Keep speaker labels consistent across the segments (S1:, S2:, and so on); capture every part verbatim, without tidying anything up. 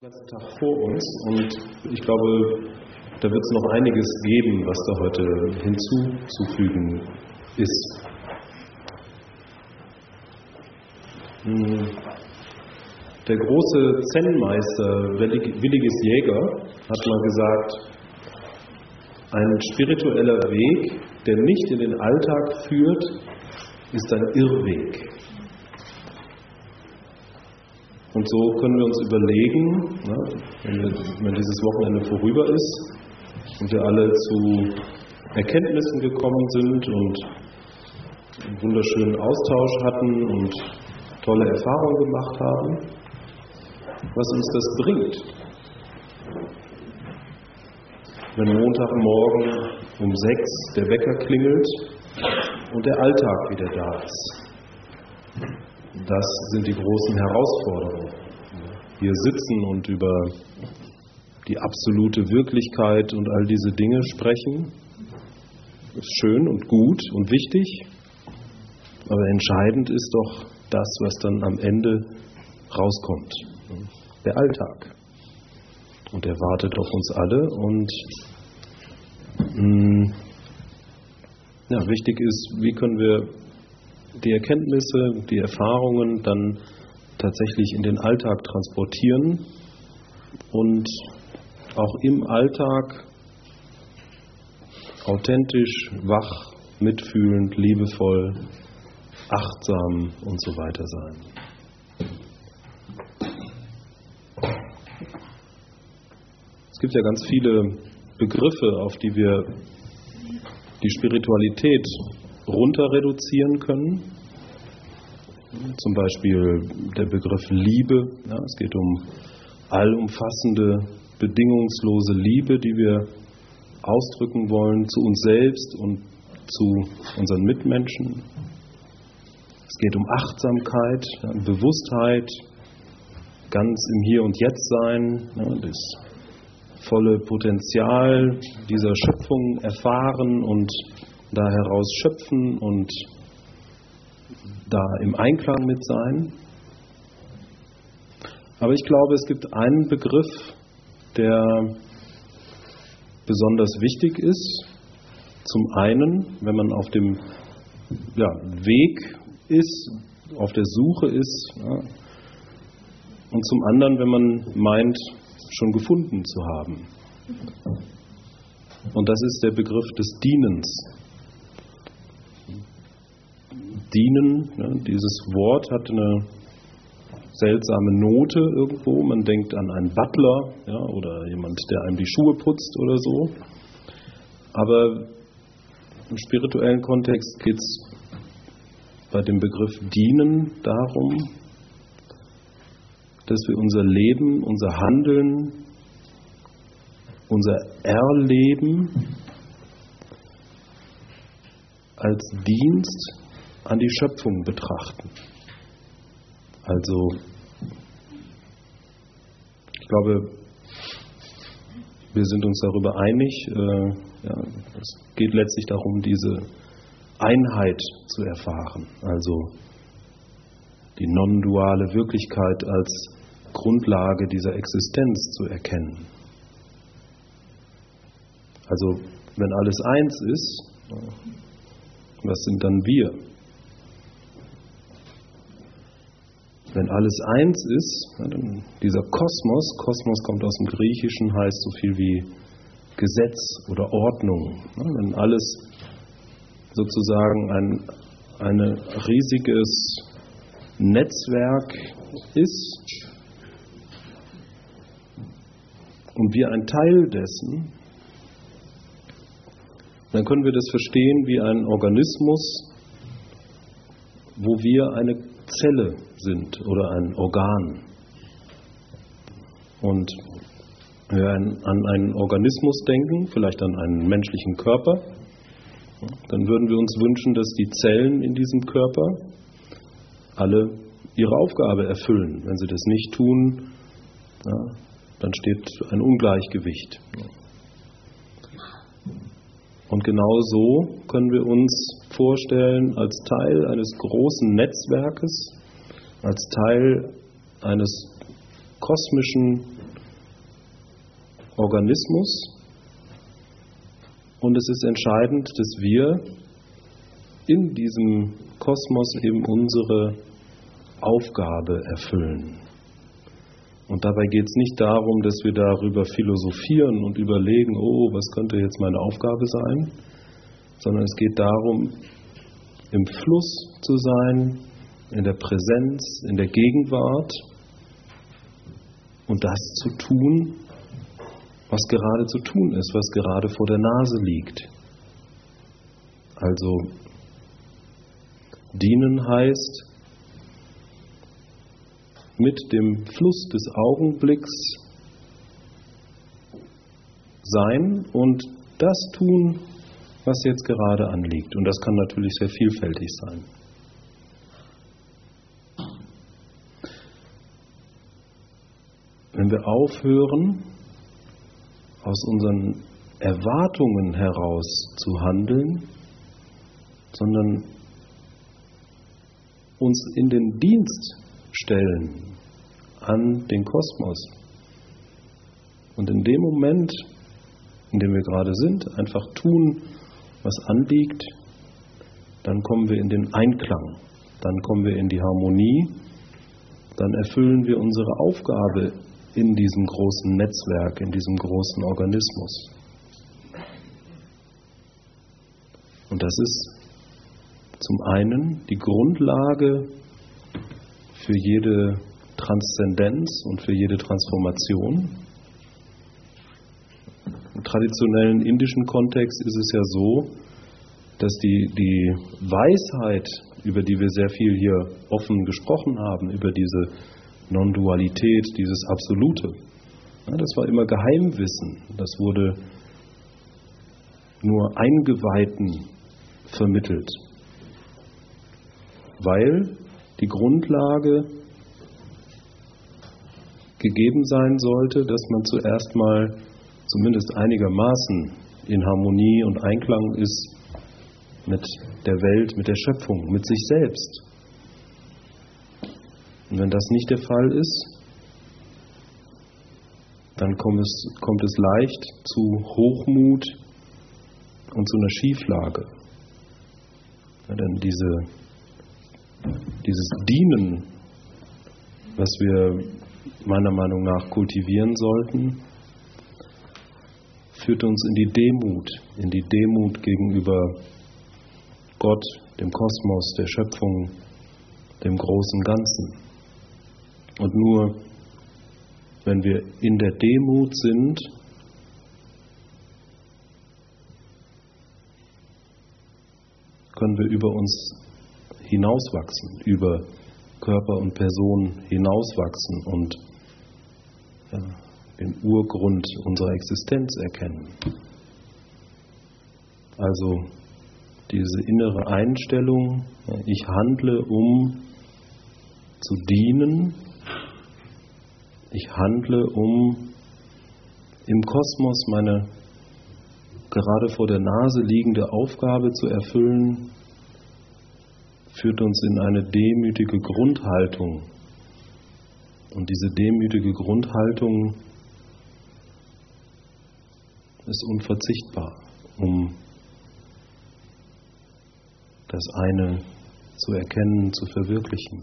S1: ganzen Tag vor uns und ich glaube, da wird es noch einiges geben, was da heute hinzuzufügen ist. Der große Zen-Meister Willigis Jäger hat mal gesagt, ein spiritueller Weg, der nicht in den Alltag führt, ist ein Irrweg. Und so können wir uns überlegen, ne, wenn, wir, wenn dieses Wochenende vorüber ist und wir alle zu Erkenntnissen gekommen sind und einen wunderschönen Austausch hatten und tolle Erfahrungen gemacht haben, was uns das bringt. Wenn Montagmorgen um sechs der Wecker klingelt und der Alltag wieder da ist. Das sind die großen Herausforderungen. Wir sitzen und über die absolute Wirklichkeit und all diese Dinge sprechen. Das ist schön und gut und wichtig, aber entscheidend ist doch das, was dann am Ende rauskommt. Der Alltag. Und der wartet auf uns alle und mh, ja, wichtig ist, wie können wir die Erkenntnisse, die Erfahrungen dann tatsächlich in den Alltag transportieren und auch im Alltag authentisch, wach, mitfühlend, liebevoll, achtsam und so weiter sein. Es gibt ja ganz viele Begriffe, auf die wir die Spiritualität runter reduzieren können. Zum Beispiel der Begriff Liebe. Ja, es geht um allumfassende, bedingungslose Liebe, die wir ausdrücken wollen zu uns selbst und zu unseren Mitmenschen. Es geht um Achtsamkeit, ja, Bewusstheit, ganz im Hier und Jetzt sein, ja, das volle Potenzial dieser Schöpfung erfahren und da heraus schöpfen und da im Einklang mit sein. Aber ich glaube, es gibt einen Begriff, der besonders wichtig ist. Zum einen, wenn man auf dem ja, Weg ist, auf der Suche ist, ja, und zum anderen, wenn man meint, schon gefunden zu haben. Und das ist der Begriff des Dienens. Dienen, ja, dieses Wort hat eine seltsame Note irgendwo. Man denkt an einen Butler, ja, oder jemand, der einem die Schuhe putzt oder so. Aber im spirituellen Kontext geht es bei dem Begriff Dienen darum, dass wir unser Leben, unser Handeln, unser Erleben als Dienst an die Schöpfung betrachten. Also, ich glaube, wir sind uns darüber einig, äh, ja, es geht letztlich darum, diese Einheit zu erfahren, also die non-duale Wirklichkeit als Grundlage dieser Existenz zu erkennen. Also, wenn alles eins ist, was sind dann wir? Wenn alles eins ist, dann dieser Kosmos, Kosmos kommt aus dem Griechischen, heißt so viel wie Gesetz oder Ordnung. Wenn alles sozusagen ein eine riesiges Netzwerk ist und wir ein Teil dessen, dann können wir das verstehen wie ein Organismus, wo wir eine Zelle sind oder ein Organ. Und wenn wir an einen Organismus denken, vielleicht an einen menschlichen Körper, dann würden wir uns wünschen, dass die Zellen in diesem Körper alle ihre Aufgabe erfüllen. Wenn sie das nicht tun, ja, dann steht ein Ungleichgewicht. Und genau so können wir uns vorstellen, als Teil eines großen Netzwerkes, als Teil eines kosmischen Organismus. Und es ist entscheidend, dass wir in diesem Kosmos eben unsere Aufgabe erfüllen. Und dabei geht es nicht darum, dass wir darüber philosophieren und überlegen, oh, was könnte jetzt meine Aufgabe sein, sondern es geht darum, im Fluss zu sein, in der Präsenz, in der Gegenwart und das zu tun, was gerade zu tun ist, was gerade vor der Nase liegt. Also dienen heißt, mit dem Fluss des Augenblicks sein und das tun, was jetzt gerade anliegt. Und das kann natürlich sehr vielfältig sein. Wenn wir aufhören, aus unseren Erwartungen heraus zu handeln, sondern uns in den Dienst stellen an den Kosmos und in dem Moment, in dem wir gerade sind, einfach tun, was anliegt, dann kommen wir in den Einklang, dann kommen wir in die Harmonie, dann erfüllen wir unsere Aufgabe in diesem großen Netzwerk, in diesem großen Organismus. Und das ist zum einen die Grundlage für jede Transzendenz und für jede Transformation. Im traditionellen indischen Kontext ist es ja so, dass die, die Weisheit, über die wir sehr viel hier offen gesprochen haben, über diese Non-Dualität, dieses Absolute, ja, das war immer Geheimwissen. Das wurde nur Eingeweihten vermittelt, weil die Grundlage gegeben sein sollte, dass man zuerst mal zumindest einigermaßen in Harmonie und Einklang ist mit der Welt, mit der Schöpfung, mit sich selbst. Und wenn das nicht der Fall ist, dann kommt es, kommt es leicht zu Hochmut und zu einer Schieflage. Ja, denn diese, dieses Dienen, was wir meiner Meinung nach kultivieren sollten, führt uns in die Demut, in die Demut gegenüber Gott, dem Kosmos, der Schöpfung, dem großen Ganzen. Und nur wenn wir in der Demut sind, können wir über uns hinauswachsen, über Körper und Person hinauswachsen und ja, den Urgrund unserer Existenz erkennen. Also diese innere Einstellung, ich handle, um zu dienen, ich handle, um im Kosmos meine gerade vor der Nase liegende Aufgabe zu erfüllen, führt uns in eine demütige Grundhaltung. Und diese demütige Grundhaltung ist unverzichtbar, um das eine zu erkennen, zu verwirklichen.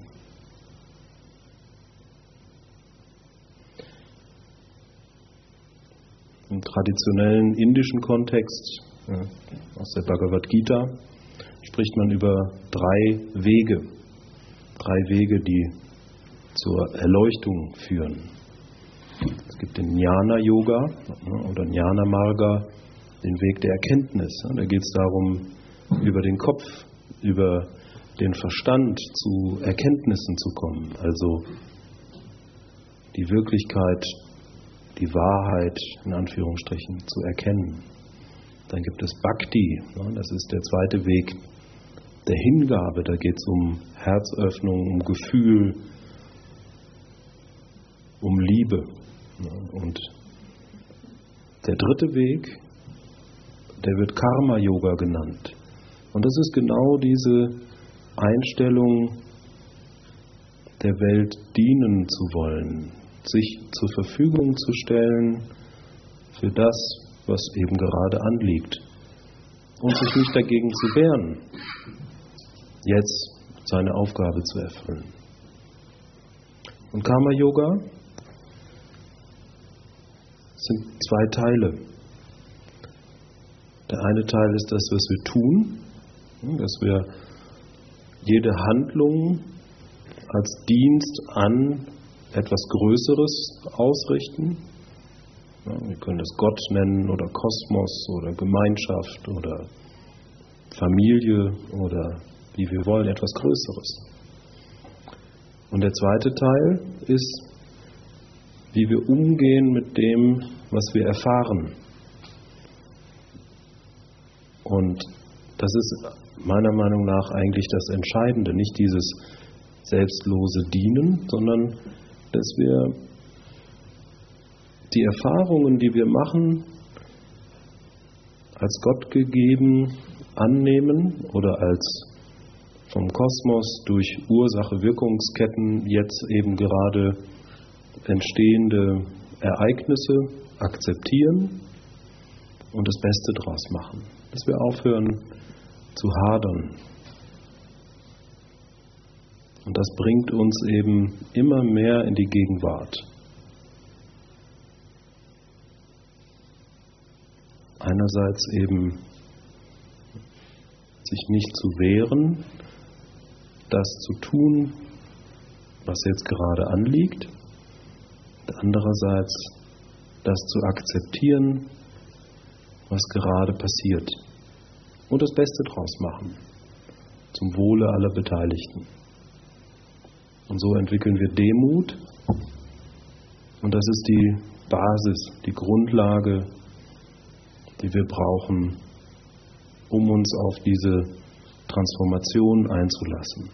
S1: Im traditionellen indischen Kontext, ja, aus der Bhagavad Gita, spricht man über drei Wege, drei Wege, die zur Erleuchtung führen. Es gibt den Jnana-Yoga oder Jnana-Marga, den Weg der Erkenntnis. Da geht es darum, über den Kopf, über den Verstand zu Erkenntnissen zu kommen, also die Wirklichkeit, die Wahrheit in Anführungsstrichen zu erkennen. Dann gibt es Bhakti, das ist der zweite Weg der Hingabe, da geht es um Herzöffnung, um Gefühl, um Liebe. Und der dritte Weg, der wird Karma-Yoga genannt. Und das ist genau diese Einstellung, der Welt dienen zu wollen, sich zur Verfügung zu stellen für das, was eben gerade anliegt. Und sich nicht dagegen zu wehren, jetzt seine Aufgabe zu erfüllen. Und Karma-Yoga sind zwei Teile. Der eine Teil ist das, was wir tun, dass wir jede Handlung als Dienst an etwas Größeres ausrichten. Wir können das Gott nennen oder Kosmos oder Gemeinschaft oder Familie oder wie wir wollen, etwas Größeres. Und der zweite Teil ist, wie wir umgehen mit dem, was wir erfahren. Und das ist meiner Meinung nach eigentlich das Entscheidende, nicht dieses selbstlose Dienen, sondern dass wir die Erfahrungen, die wir machen, als Gott gegeben annehmen oder als vom Kosmos durch Ursache-Wirkungsketten jetzt eben gerade entstehende Ereignisse akzeptieren und das Beste draus machen. Dass wir aufhören zu hadern. Und das bringt uns eben immer mehr in die Gegenwart. Einerseits eben sich nicht zu wehren, das zu tun, was jetzt gerade anliegt. Andererseits das zu akzeptieren, was gerade passiert. Und das Beste draus machen. Zum Wohle aller Beteiligten. Und so entwickeln wir Demut. Und das ist die Basis, die Grundlage, die wir brauchen, um uns auf diese Transformation einzulassen.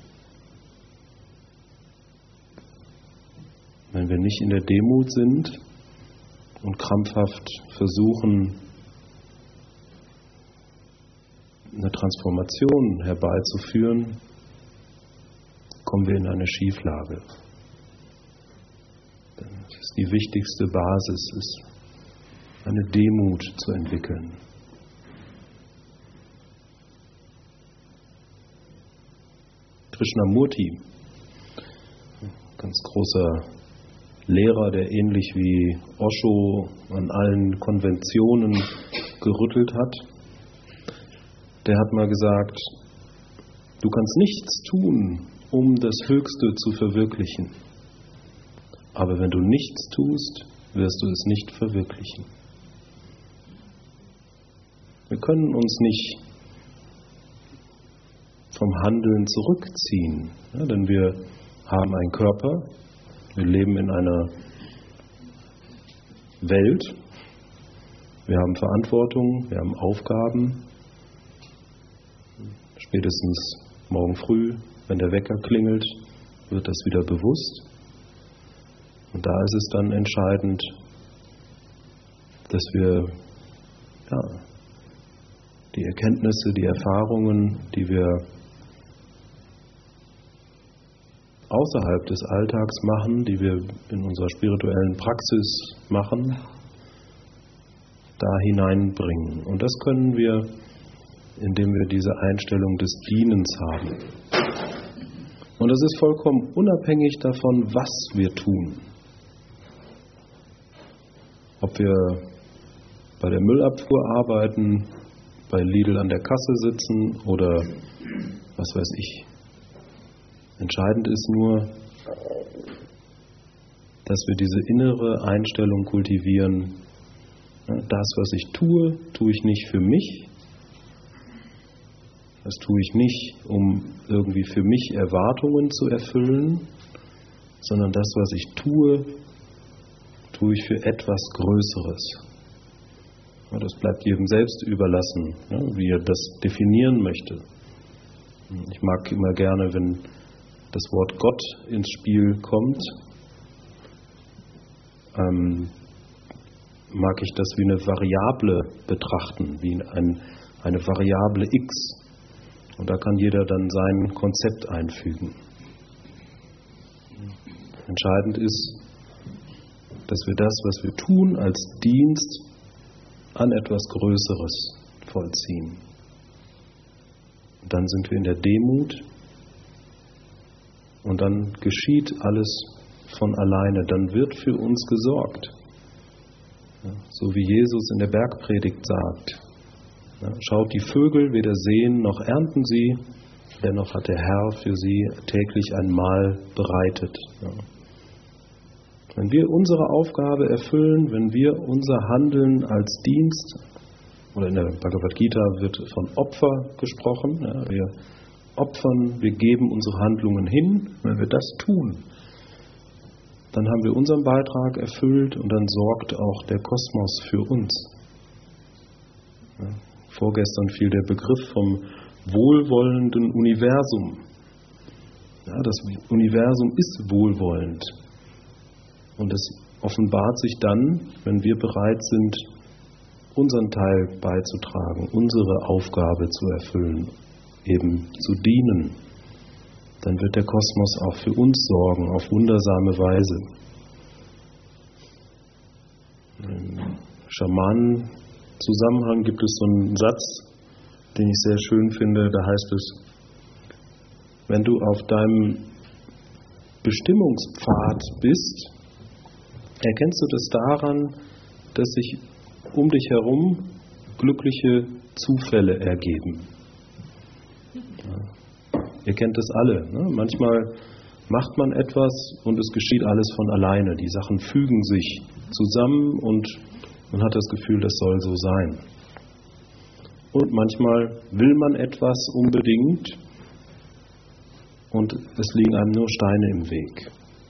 S1: Wenn wir nicht in der Demut sind und krampfhaft versuchen, eine Transformation herbeizuführen, kommen wir in eine Schieflage. Das ist die wichtigste Basis, ist eine Demut zu entwickeln. Krishnamurti, ganz großer Lehrer, der ähnlich wie Osho an allen Konventionen gerüttelt hat, der hat mal gesagt, du kannst nichts tun, um das Höchste zu verwirklichen. Aber wenn du nichts tust, wirst du es nicht verwirklichen. Wir können uns nicht vom Handeln zurückziehen, ja, denn wir haben einen Körper, wir leben in einer Welt, wir haben Verantwortung, wir haben Aufgaben. Spätestens morgen früh, wenn der Wecker klingelt, wird das wieder bewusst. Und da ist es dann entscheidend, dass wir ja, die Erkenntnisse, die Erfahrungen, die wir außerhalb des Alltags machen, die wir in unserer spirituellen Praxis machen, da hineinbringen. Und das können wir, indem wir diese Einstellung des Dienens haben. Und das ist vollkommen unabhängig davon, was wir tun. Ob wir bei der Müllabfuhr arbeiten, bei Lidl an der Kasse sitzen oder was weiß ich. Entscheidend ist nur, dass wir diese innere Einstellung kultivieren. Das, was ich tue, tue ich nicht für mich. Das tue ich nicht, um irgendwie für mich Erwartungen zu erfüllen, sondern das, was ich tue, tue ich für etwas Größeres. Das bleibt jedem selbst überlassen, wie er das definieren möchte. Ich mag immer gerne, wenn das Wort Gott ins Spiel kommt, ähm, mag ich das wie eine Variable betrachten, wie ein, eine Variable X. Und da kann jeder dann sein Konzept einfügen. Entscheidend ist, dass wir das, was wir tun, als Dienst an etwas Größeres vollziehen. Und dann sind wir in der Demut und dann geschieht alles von alleine, dann wird für uns gesorgt. Ja, so wie Jesus in der Bergpredigt sagt, ja, schaut die Vögel, weder säen noch ernten sie, dennoch hat der Herr für sie täglich ein Mahl bereitet. Ja. Wenn wir unsere Aufgabe erfüllen, wenn wir unser Handeln als Dienst, oder in der Bhagavad Gita wird von Opfer gesprochen, ja, wir opfern, wir geben unsere Handlungen hin, wenn wir das tun, dann haben wir unseren Beitrag erfüllt und dann sorgt auch der Kosmos für uns. Ja, vorgestern fiel der Begriff vom wohlwollenden Universum. Ja, das Universum ist wohlwollend. Und es offenbart sich dann, wenn wir bereit sind, unseren Teil beizutragen, unsere Aufgabe zu erfüllen, eben zu dienen. Dann wird der Kosmos auch für uns sorgen, auf wundersame Weise. Im Schamanen-Zusammenhang gibt es so einen Satz, den ich sehr schön finde, da heißt es, wenn du auf deinem Bestimmungspfad bist, erkennst du das daran, dass sich um dich herum glückliche Zufälle ergeben. Ja. Ihr kennt das alle. Ne? Manchmal macht man etwas und es geschieht alles von alleine. Die Sachen fügen sich zusammen und man hat das Gefühl, das soll so sein. Und manchmal will man etwas unbedingt und es liegen einem nur Steine im Weg.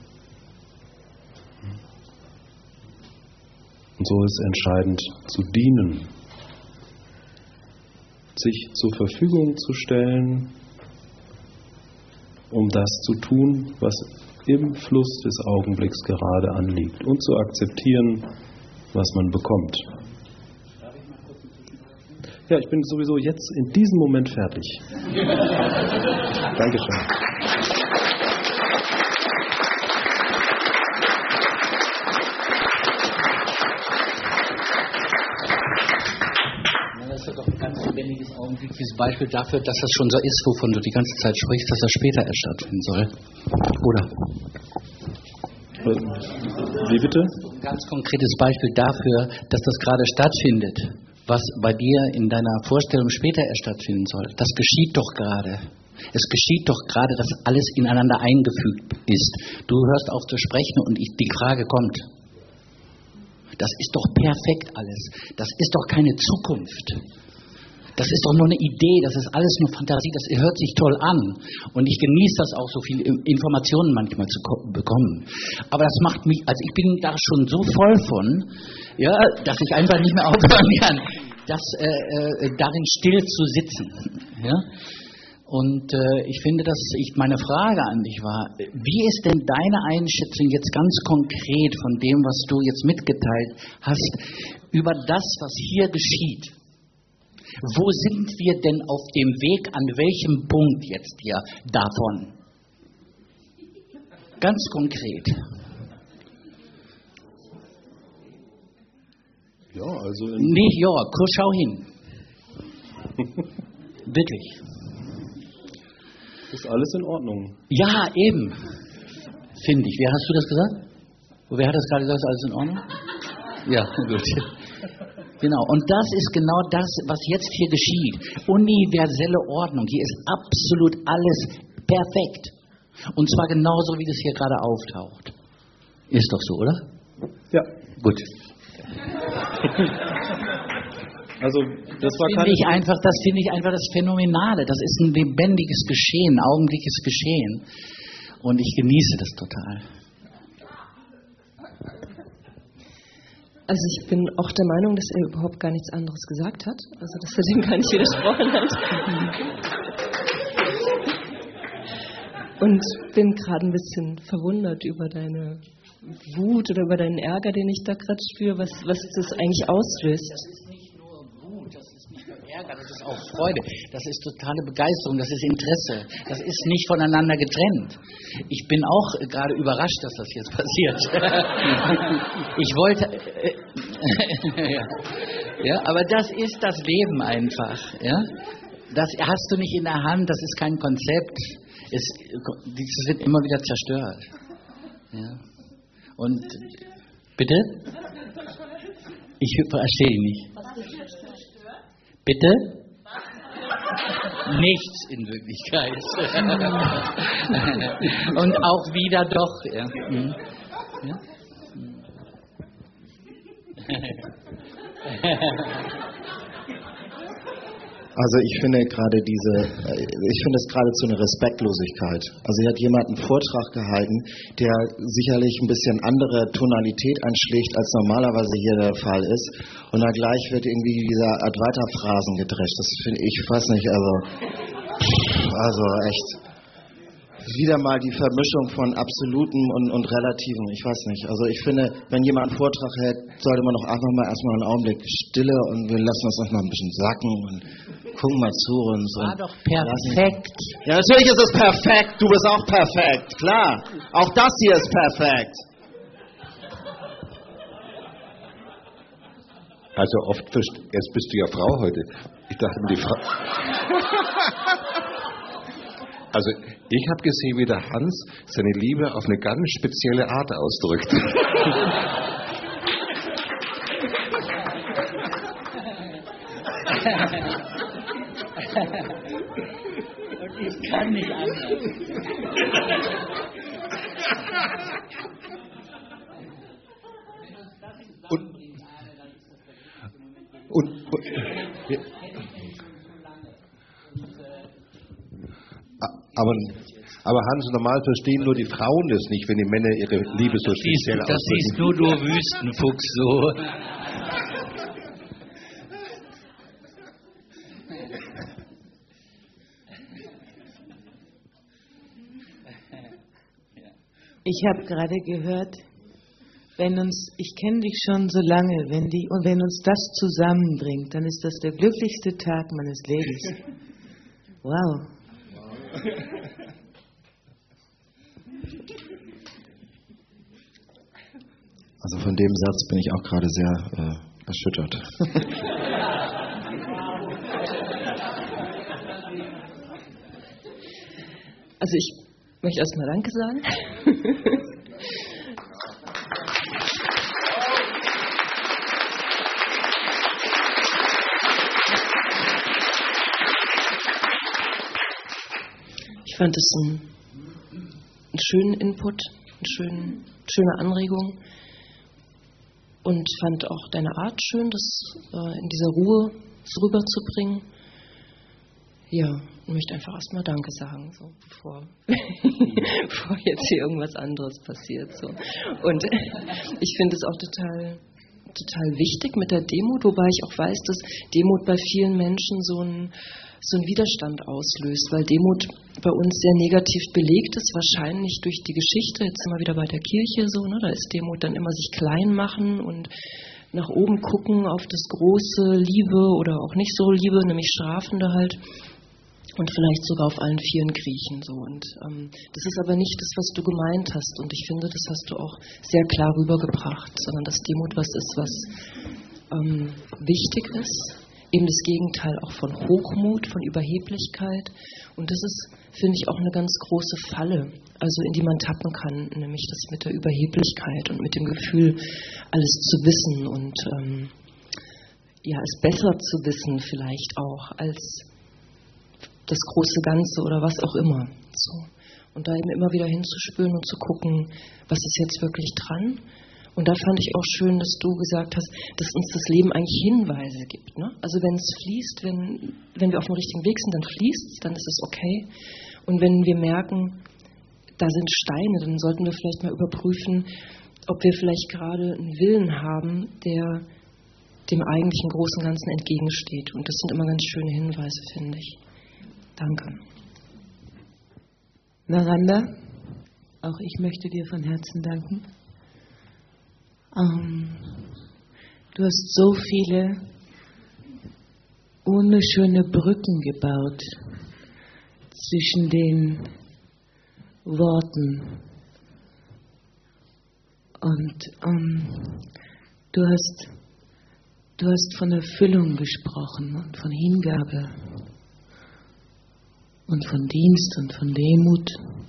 S1: Und so ist entscheidend zu dienen, sich zur Verfügung zu stellen, um das zu tun, was im Fluss des Augenblicks gerade anliegt und zu akzeptieren, was man bekommt. Ja, ich bin sowieso jetzt in diesem Moment fertig. Dankeschön.
S2: Das ist doch ein ganz lebendiges, augenblickliches Beispiel dafür, dass das schon so ist, wovon du die ganze Zeit sprichst, dass das später erst stattfinden soll. Oder?
S1: Wie bitte?
S2: Ein ganz konkretes Beispiel dafür, dass das gerade stattfindet, was bei dir in deiner Vorstellung später erst stattfinden soll. Das geschieht doch gerade. Es geschieht doch gerade, dass alles ineinander eingefügt ist. Du hörst auf zu sprechen und ich, die Frage kommt. Das ist doch perfekt alles. Das ist doch keine Zukunft. Das ist doch nur eine Idee, das ist alles nur Fantasie, das hört sich toll an. Und ich genieße das auch, so viele Informationen manchmal zu bekommen. Aber das macht mich, also ich bin da schon so voll von, ja, dass ich einfach nicht mehr aufhören kann, das, äh, äh, darin still zu sitzen. Ja? Und äh, ich finde, dass ich meine Frage an dich war, wie ist denn deine Einschätzung jetzt ganz konkret von dem, was du jetzt mitgeteilt hast, über das, was hier geschieht? Wo sind wir denn auf dem Weg, an welchem Punkt jetzt hier davon? Ganz konkret.
S1: Ja, also... In
S2: Nicht ja, kurz schau hin. Wirklich.
S1: Ist alles in Ordnung?
S2: Ja, eben. Finde ich. Wer hast du das gesagt? Wer hat das gerade gesagt? Ist alles in Ordnung? Ja, gut. Genau. Und das ist genau das, was jetzt hier geschieht. Universelle Ordnung. Hier ist absolut alles perfekt. Und zwar genauso, wie das hier gerade auftaucht. Ist doch so, oder?
S1: Ja.
S2: Gut.
S1: Also, das, das war
S2: finde ich einfach, das finde ich einfach das Phänomenale. Das ist ein lebendiges Geschehen, ein augenblickliches Geschehen. Und ich genieße das total.
S3: Also ich bin auch der Meinung, dass er überhaupt gar nichts anderes gesagt hat. Also dass er dem gar nicht widersprochen hat. Und bin gerade ein bisschen verwundert über deine Wut oder über deinen Ärger, den ich da gerade spüre, was, was das eigentlich auslöst.
S2: Das ist nicht nur Wut, das ist nicht nur Ärger, das ist auch Freude, das ist totale Begeisterung, das ist Interesse, das ist nicht voneinander getrennt. Ich bin auch äh, gerade überrascht, dass das jetzt passiert. Ich wollte, äh, ja. Ja, aber das ist das Leben einfach. Ja? Das hast du nicht in der Hand, das ist kein Konzept. Es, das wird immer wieder zerstört. Ja. Und bitte? Ich verstehe nicht. Bitte? Nichts in Wirklichkeit. Und auch wieder doch. Ja. Hm. Ja.
S4: Also ich finde gerade diese, ich finde es geradezu eine Respektlosigkeit. Also hier hat jemand einen Vortrag gehalten, der sicherlich ein bisschen andere Tonalität anschlägt, als normalerweise hier der Fall ist. Und dann gleich wird irgendwie dieser Advaita-Phrasen gedrescht. Das finde ich, ich weiß nicht, also, also echt. Wieder mal die Vermischung von Absolutem und, und Relativem, ich weiß nicht. Also ich finde, wenn jemand einen Vortrag hält, sollte man doch einfach mal erstmal einen Augenblick Stille und wir lassen uns erstmal ein bisschen sacken und gucken mal zu uns.
S2: War doch perfekt.
S4: Ja, natürlich ist es perfekt. Du bist auch perfekt, klar. Auch das hier ist perfekt.
S5: Also oft, jetzt bist du ja Frau heute. Ich dachte mir, die Frau... Also ich habe gesehen, wie der Hans seine Liebe auf eine ganz spezielle Art ausdrückt.
S2: Und ich kann nicht anders.
S5: Und, und, und ja. Aber, aber Hans, normal verstehen nur die Frauen das nicht, wenn die Männer ihre Liebe so speziell ausdrücken.
S2: Das siehst nur du Wüstenfuchs so.
S6: Ich habe gerade gehört, wenn uns, ich kenne dich schon so lange, wenn die, und wenn uns das zusammenbringt, dann ist das der glücklichste Tag meines Lebens. Wow.
S4: Also von dem Satz bin ich auch gerade sehr äh, erschüttert.
S3: Also ich möchte erstmal Danke sagen. Ich fand es einen, einen schönen Input, eine schöne, schöne Anregung und fand auch deine Art schön, das äh, in dieser Ruhe rüberzubringen. Ja, ich möchte einfach erstmal Danke sagen, so, bevor, bevor jetzt hier irgendwas anderes passiert. So. Und ich finde es auch total, total wichtig mit der Demut, wobei ich auch weiß, dass Demut bei vielen Menschen so ein so einen Widerstand auslöst, weil Demut bei uns sehr negativ belegt ist, wahrscheinlich durch die Geschichte. Jetzt sind wir wieder bei der Kirche so, ne? Da ist Demut dann immer sich klein machen und nach oben gucken auf das große Liebe oder auch nicht so Liebe, nämlich strafende halt und vielleicht sogar auf allen Vieren kriechen so. Und ähm, das ist aber nicht das, was du gemeint hast, und ich finde, das hast du auch sehr klar rübergebracht, sondern dass Demut was ist, was ähm, wichtig ist. Eben das Gegenteil auch von Hochmut, von Überheblichkeit. Und das ist, finde ich, auch eine ganz große Falle, also in die man tappen kann, nämlich das mit der Überheblichkeit und mit dem Gefühl, alles zu wissen und ähm, ja, es besser zu wissen vielleicht auch als das große Ganze oder was auch immer. So. Und da eben immer wieder hinzuspüren und zu gucken, was ist jetzt wirklich dran. Und da fand ich auch schön, dass du gesagt hast, dass uns das Leben eigentlich Hinweise gibt. Ne? Also wenn es fließt, wenn, wenn wir auf dem richtigen Weg sind, dann fließt es, dann ist es okay. Und wenn wir merken, da sind Steine, dann sollten wir vielleicht mal überprüfen, ob wir vielleicht gerade einen Willen haben, der dem eigentlichen großen Ganzen entgegensteht. Und das sind immer ganz schöne Hinweise, finde ich. Danke.
S6: Naranda, auch ich möchte dir von Herzen danken. Ähm, du hast so viele ohne schöne Brücken gebaut zwischen den Worten. Und ähm, du hast, du hast von Erfüllung gesprochen und von Hingabe und von Dienst und von Demut.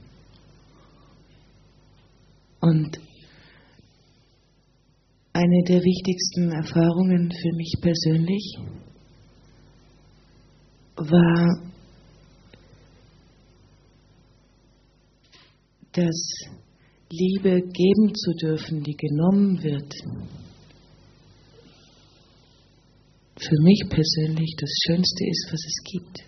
S6: Und eine der wichtigsten Erfahrungen für mich persönlich war, dass Liebe geben zu dürfen, die genommen wird, für mich persönlich das Schönste ist, was es gibt.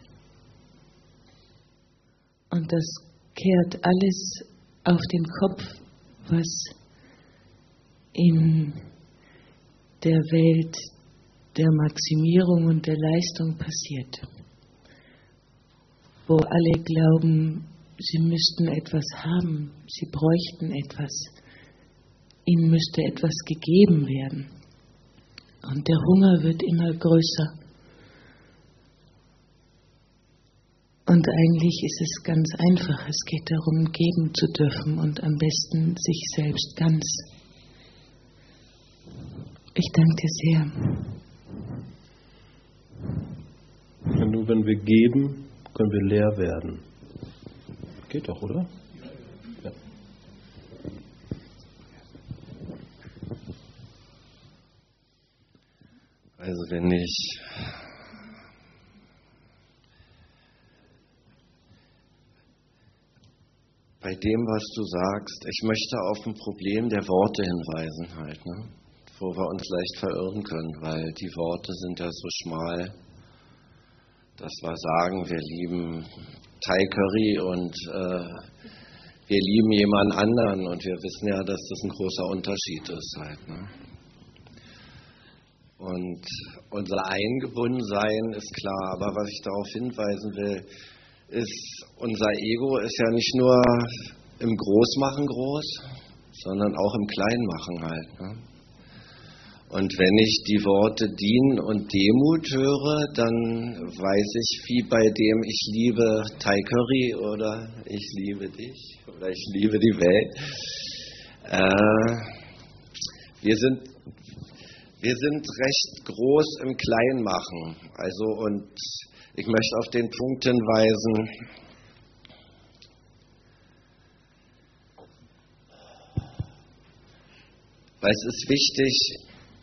S6: Und das kehrt alles auf den Kopf, was in der Welt der Maximierung und der Leistung passiert, wo alle glauben, sie müssten etwas haben, sie bräuchten etwas, ihnen müsste etwas gegeben werden. Und der Hunger wird immer größer. Und eigentlich ist es ganz einfach, es geht darum, geben zu dürfen und am besten sich selbst ganz. Ich danke dir sehr.
S1: Nur wenn wir geben, können wir leer werden. Geht doch, oder? Ja.
S7: Also wenn ich bei dem, was du sagst, ich möchte auf ein Problem der Worte hinweisen halt, ne? Wo wir uns leicht verirren können, weil die Worte sind ja so schmal, dass wir sagen, wir lieben Thai Curry und äh, wir lieben jemand anderen und wir wissen ja, dass das ein großer Unterschied ist halt, ne? Und unser Eingebundensein ist klar, aber was ich darauf hinweisen will, ist, unser Ego ist ja nicht nur im Großmachen groß, sondern auch im Kleinmachen halt, ne? Und wenn ich die Worte Dienen und Demut höre, dann weiß ich, wie bei dem ich liebe Thai Curry oder ich liebe dich oder ich liebe die Welt. Äh, wir sind wir sind recht groß im Kleinmachen. Also und ich möchte auf den Punkt hinweisen, weil es ist wichtig.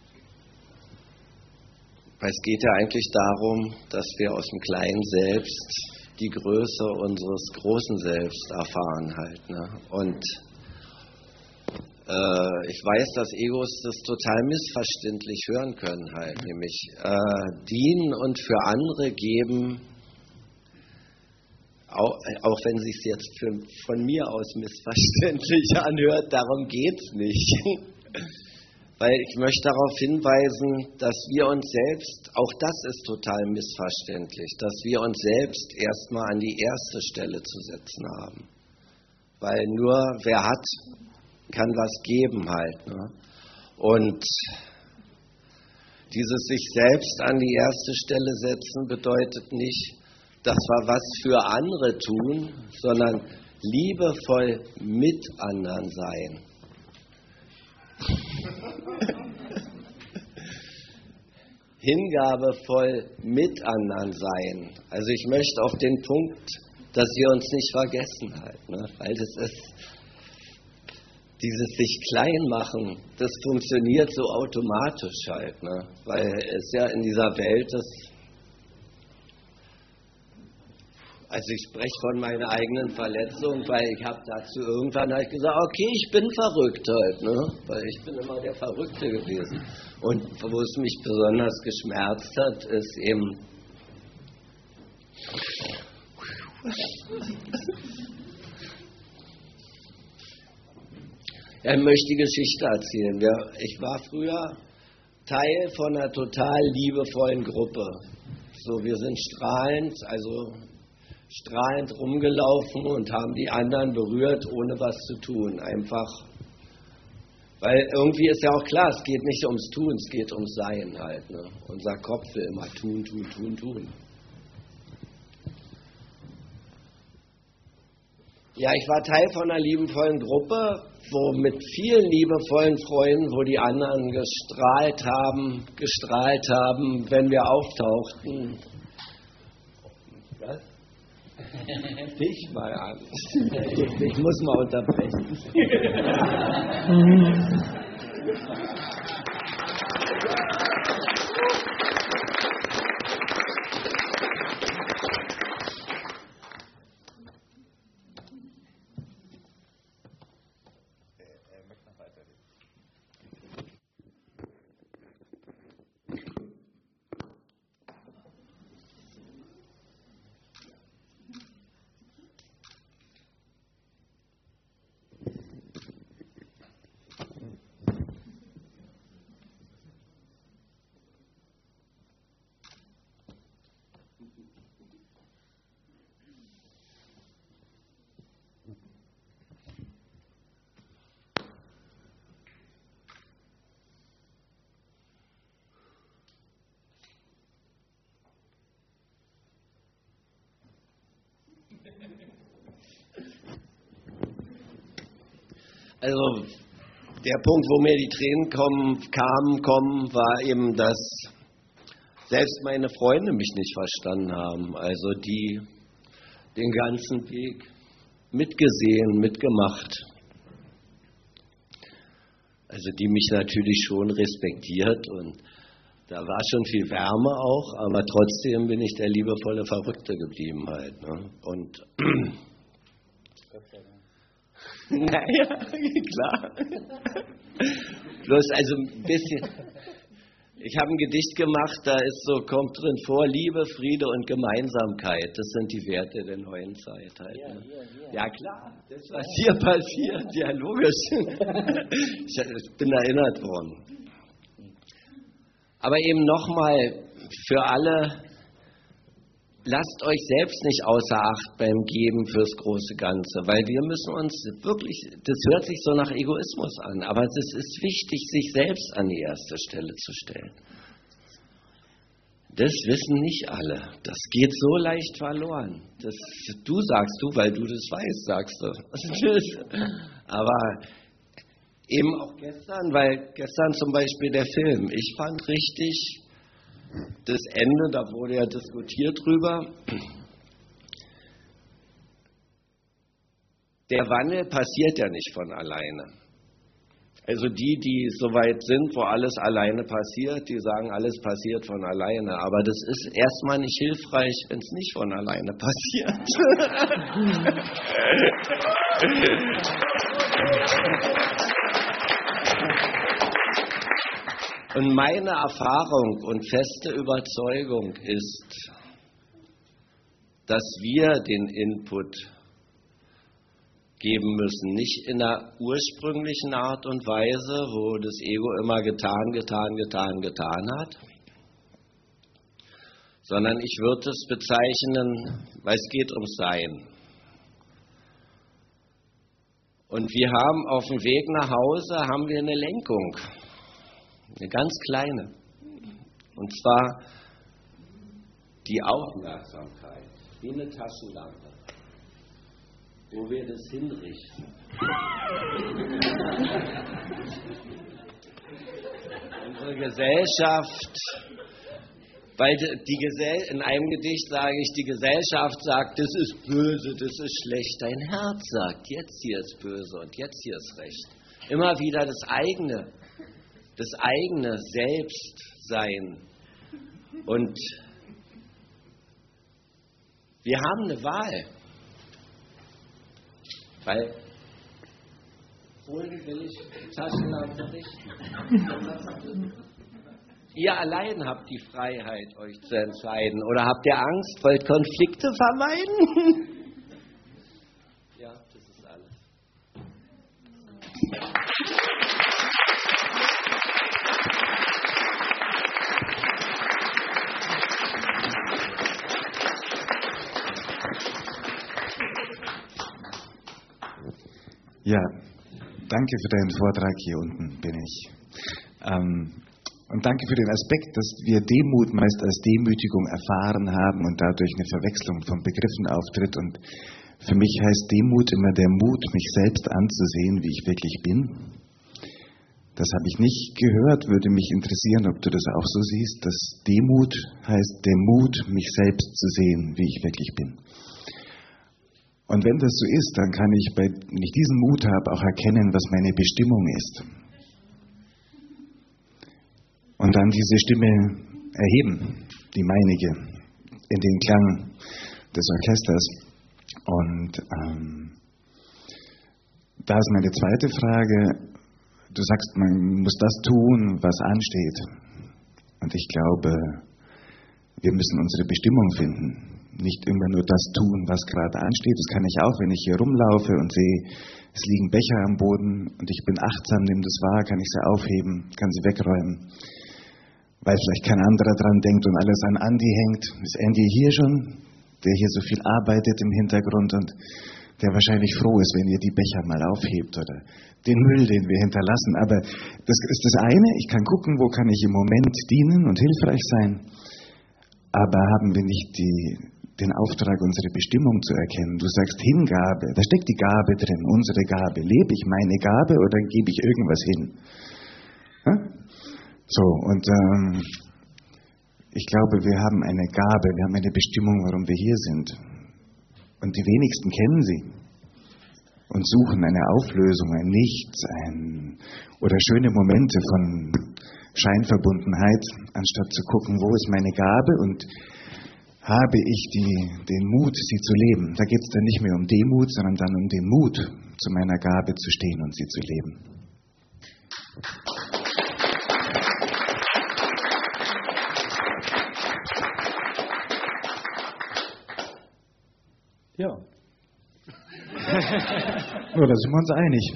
S7: Weil es geht ja eigentlich darum, dass wir aus dem kleinen Selbst die Größe unseres großen Selbst erfahren halt, ne? Und äh, ich weiß, dass Egos das total missverständlich hören können halt, nämlich äh, dienen und für andere geben, auch, auch wenn es sich jetzt für, von mir aus missverständlich anhört, darum geht es nicht. Weil ich möchte darauf hinweisen, dass wir uns selbst, auch das ist total missverständlich, dass wir uns selbst erstmal an die erste Stelle zu setzen haben. Weil nur wer hat, kann was geben halt, ne? Und dieses sich selbst an die erste Stelle setzen bedeutet nicht, dass wir was für andere tun, sondern liebevoll mit anderen sein. Hingabevoll mit anderen sein. Also ich möchte auf den Punkt, dass wir uns nicht vergessen halt, ne? Weil das ist, dieses sich klein machen, das funktioniert so automatisch halt, ne? Weil es ja in dieser Welt ist. Also ich spreche von meiner eigenen Verletzung, weil ich habe dazu irgendwann halt gesagt, okay, ich bin verrückt halt, ne? Weil ich bin immer der Verrückte gewesen. Und wo es mich besonders geschmerzt hat, ist eben ich möchte die Geschichte erzählen. Ich war früher Teil von einer total liebevollen Gruppe. So, wir sind strahlend, also strahlend rumgelaufen und haben die anderen berührt, ohne was zu tun. Einfach Weil irgendwie ist ja auch klar, es geht nicht ums Tun, es geht ums Sein halt. Ne? Unser Kopf will immer tun, tun, tun, tun. Ja, ich war Teil von einer liebevollen Gruppe, wo mit vielen liebevollen Freunden, wo die anderen gestrahlt haben, gestrahlt haben, wenn wir auftauchten. Was? Ich mal an. Ich muss mal unterbrechen. Also der Punkt, wo mir die Tränen kommen, kamen, kommen, war eben, dass selbst meine Freunde mich nicht verstanden haben. Also die den ganzen Weg mitgesehen, mitgemacht. Also die mich natürlich schon respektiert und da war schon viel Wärme auch, aber trotzdem bin ich der liebevolle Verrückte geblieben halt. Ne? Und naja, klar. Bloß also ein bisschen. Ich habe ein Gedicht gemacht, da ist so, kommt drin vor, Liebe, Friede und Gemeinsamkeit. Das sind die Werte der neuen Zeit halt. Ne? Ja, ja, ja. Ja klar, das was hier passiert, ja logisch. Ich bin erinnert worden. Aber eben nochmal für alle, lasst euch selbst nicht außer Acht beim Geben fürs große Ganze, weil wir müssen uns wirklich, das hört sich so nach Egoismus an, aber es ist wichtig, sich selbst an die erste Stelle zu stellen. Das wissen nicht alle. Das geht so leicht verloren. Das, du sagst du, weil du das weißt, sagst du. Aber eben auch gestern, weil gestern zum Beispiel der Film, ich fand richtig das Ende, da wurde ja diskutiert drüber. Der Wandel passiert ja nicht von alleine. Also die, die so weit sind, wo alles alleine passiert, die sagen, alles passiert von alleine. Aber das ist erstmal nicht hilfreich, wenn es nicht von alleine passiert. Und meine Erfahrung und feste Überzeugung ist, dass wir den Input geben müssen, nicht in der ursprünglichen Art und Weise, wo das Ego immer getan, getan, getan, getan hat, sondern ich würde es bezeichnen, weil es geht ums Sein. Und wir haben auf dem Weg nach Hause haben wir eine Lenkung. Eine ganz kleine. Und zwar die Aufmerksamkeit, wie eine Taschenlampe, wo wir das hinrichten. Unsere Gesellschaft, weil die Gesell in einem Gedicht sage ich, die Gesellschaft sagt, das ist böse, das ist schlecht. Dein Herz sagt, jetzt hier ist böse und jetzt hier ist recht. Immer wieder das eigene. Das eigene Selbstsein. Und wir haben eine Wahl. Weil, vorhin will ich Taschenlampe richten. Ihr allein habt die Freiheit, euch zu entscheiden. Oder habt ihr Angst, wollt Konflikte vermeiden? Ja, das ist alles.
S8: Ja, danke für deinen Vortrag. Hier unten bin ich. Ähm, und danke für den Aspekt, dass wir Demut meist als Demütigung erfahren haben und dadurch eine Verwechslung von Begriffen auftritt. Und für mich heißt Demut immer der Mut, mich selbst anzusehen, wie ich wirklich bin. Das habe ich nicht gehört, würde mich interessieren, ob du das auch so siehst, dass Demut heißt der Mut, mich selbst zu sehen, wie ich wirklich bin. Und wenn das so ist, dann kann ich, wenn ich diesen Mut habe, auch erkennen, was meine Bestimmung ist. Und dann diese Stimme erheben, die meinige, in den Klang des Orchesters. Und ähm, da ist meine zweite Frage. Du sagst, man muss das tun, was ansteht. Und ich glaube, wir müssen unsere Bestimmung finden. Nicht immer nur das tun, was gerade ansteht. Das kann ich auch, wenn ich hier rumlaufe und sehe, es liegen Becher am Boden und ich bin achtsam, nehme das wahr, kann ich sie aufheben, kann sie wegräumen. Weil vielleicht kein anderer dran denkt und alles an Andi hängt. Ist Andy hier schon, der hier so viel arbeitet im Hintergrund und der wahrscheinlich froh ist, wenn ihr die Becher mal aufhebt oder den Müll, den wir hinterlassen. Aber das ist das eine, ich kann gucken, wo kann ich im Moment dienen und hilfreich sein. Aber haben wir nicht die, den Auftrag, unsere Bestimmung zu erkennen? Du sagst Hingabe, da steckt die Gabe drin, unsere Gabe. Lebe ich meine Gabe oder gebe ich irgendwas hin? Ja? So, und ähm, ich glaube, wir haben eine Gabe, wir haben eine Bestimmung, warum wir hier sind. Und die wenigsten kennen sie und suchen eine Auflösung, ein Nichts, ein, oder schöne Momente von Scheinverbundenheit, anstatt zu gucken, wo ist meine Gabe und habe ich die, den Mut, sie zu leben. Da geht es dann nicht mehr um Demut, sondern dann um den Mut, zu meiner Gabe zu stehen und sie zu leben.
S1: Ja.
S8: Nur, da sind wir uns einig.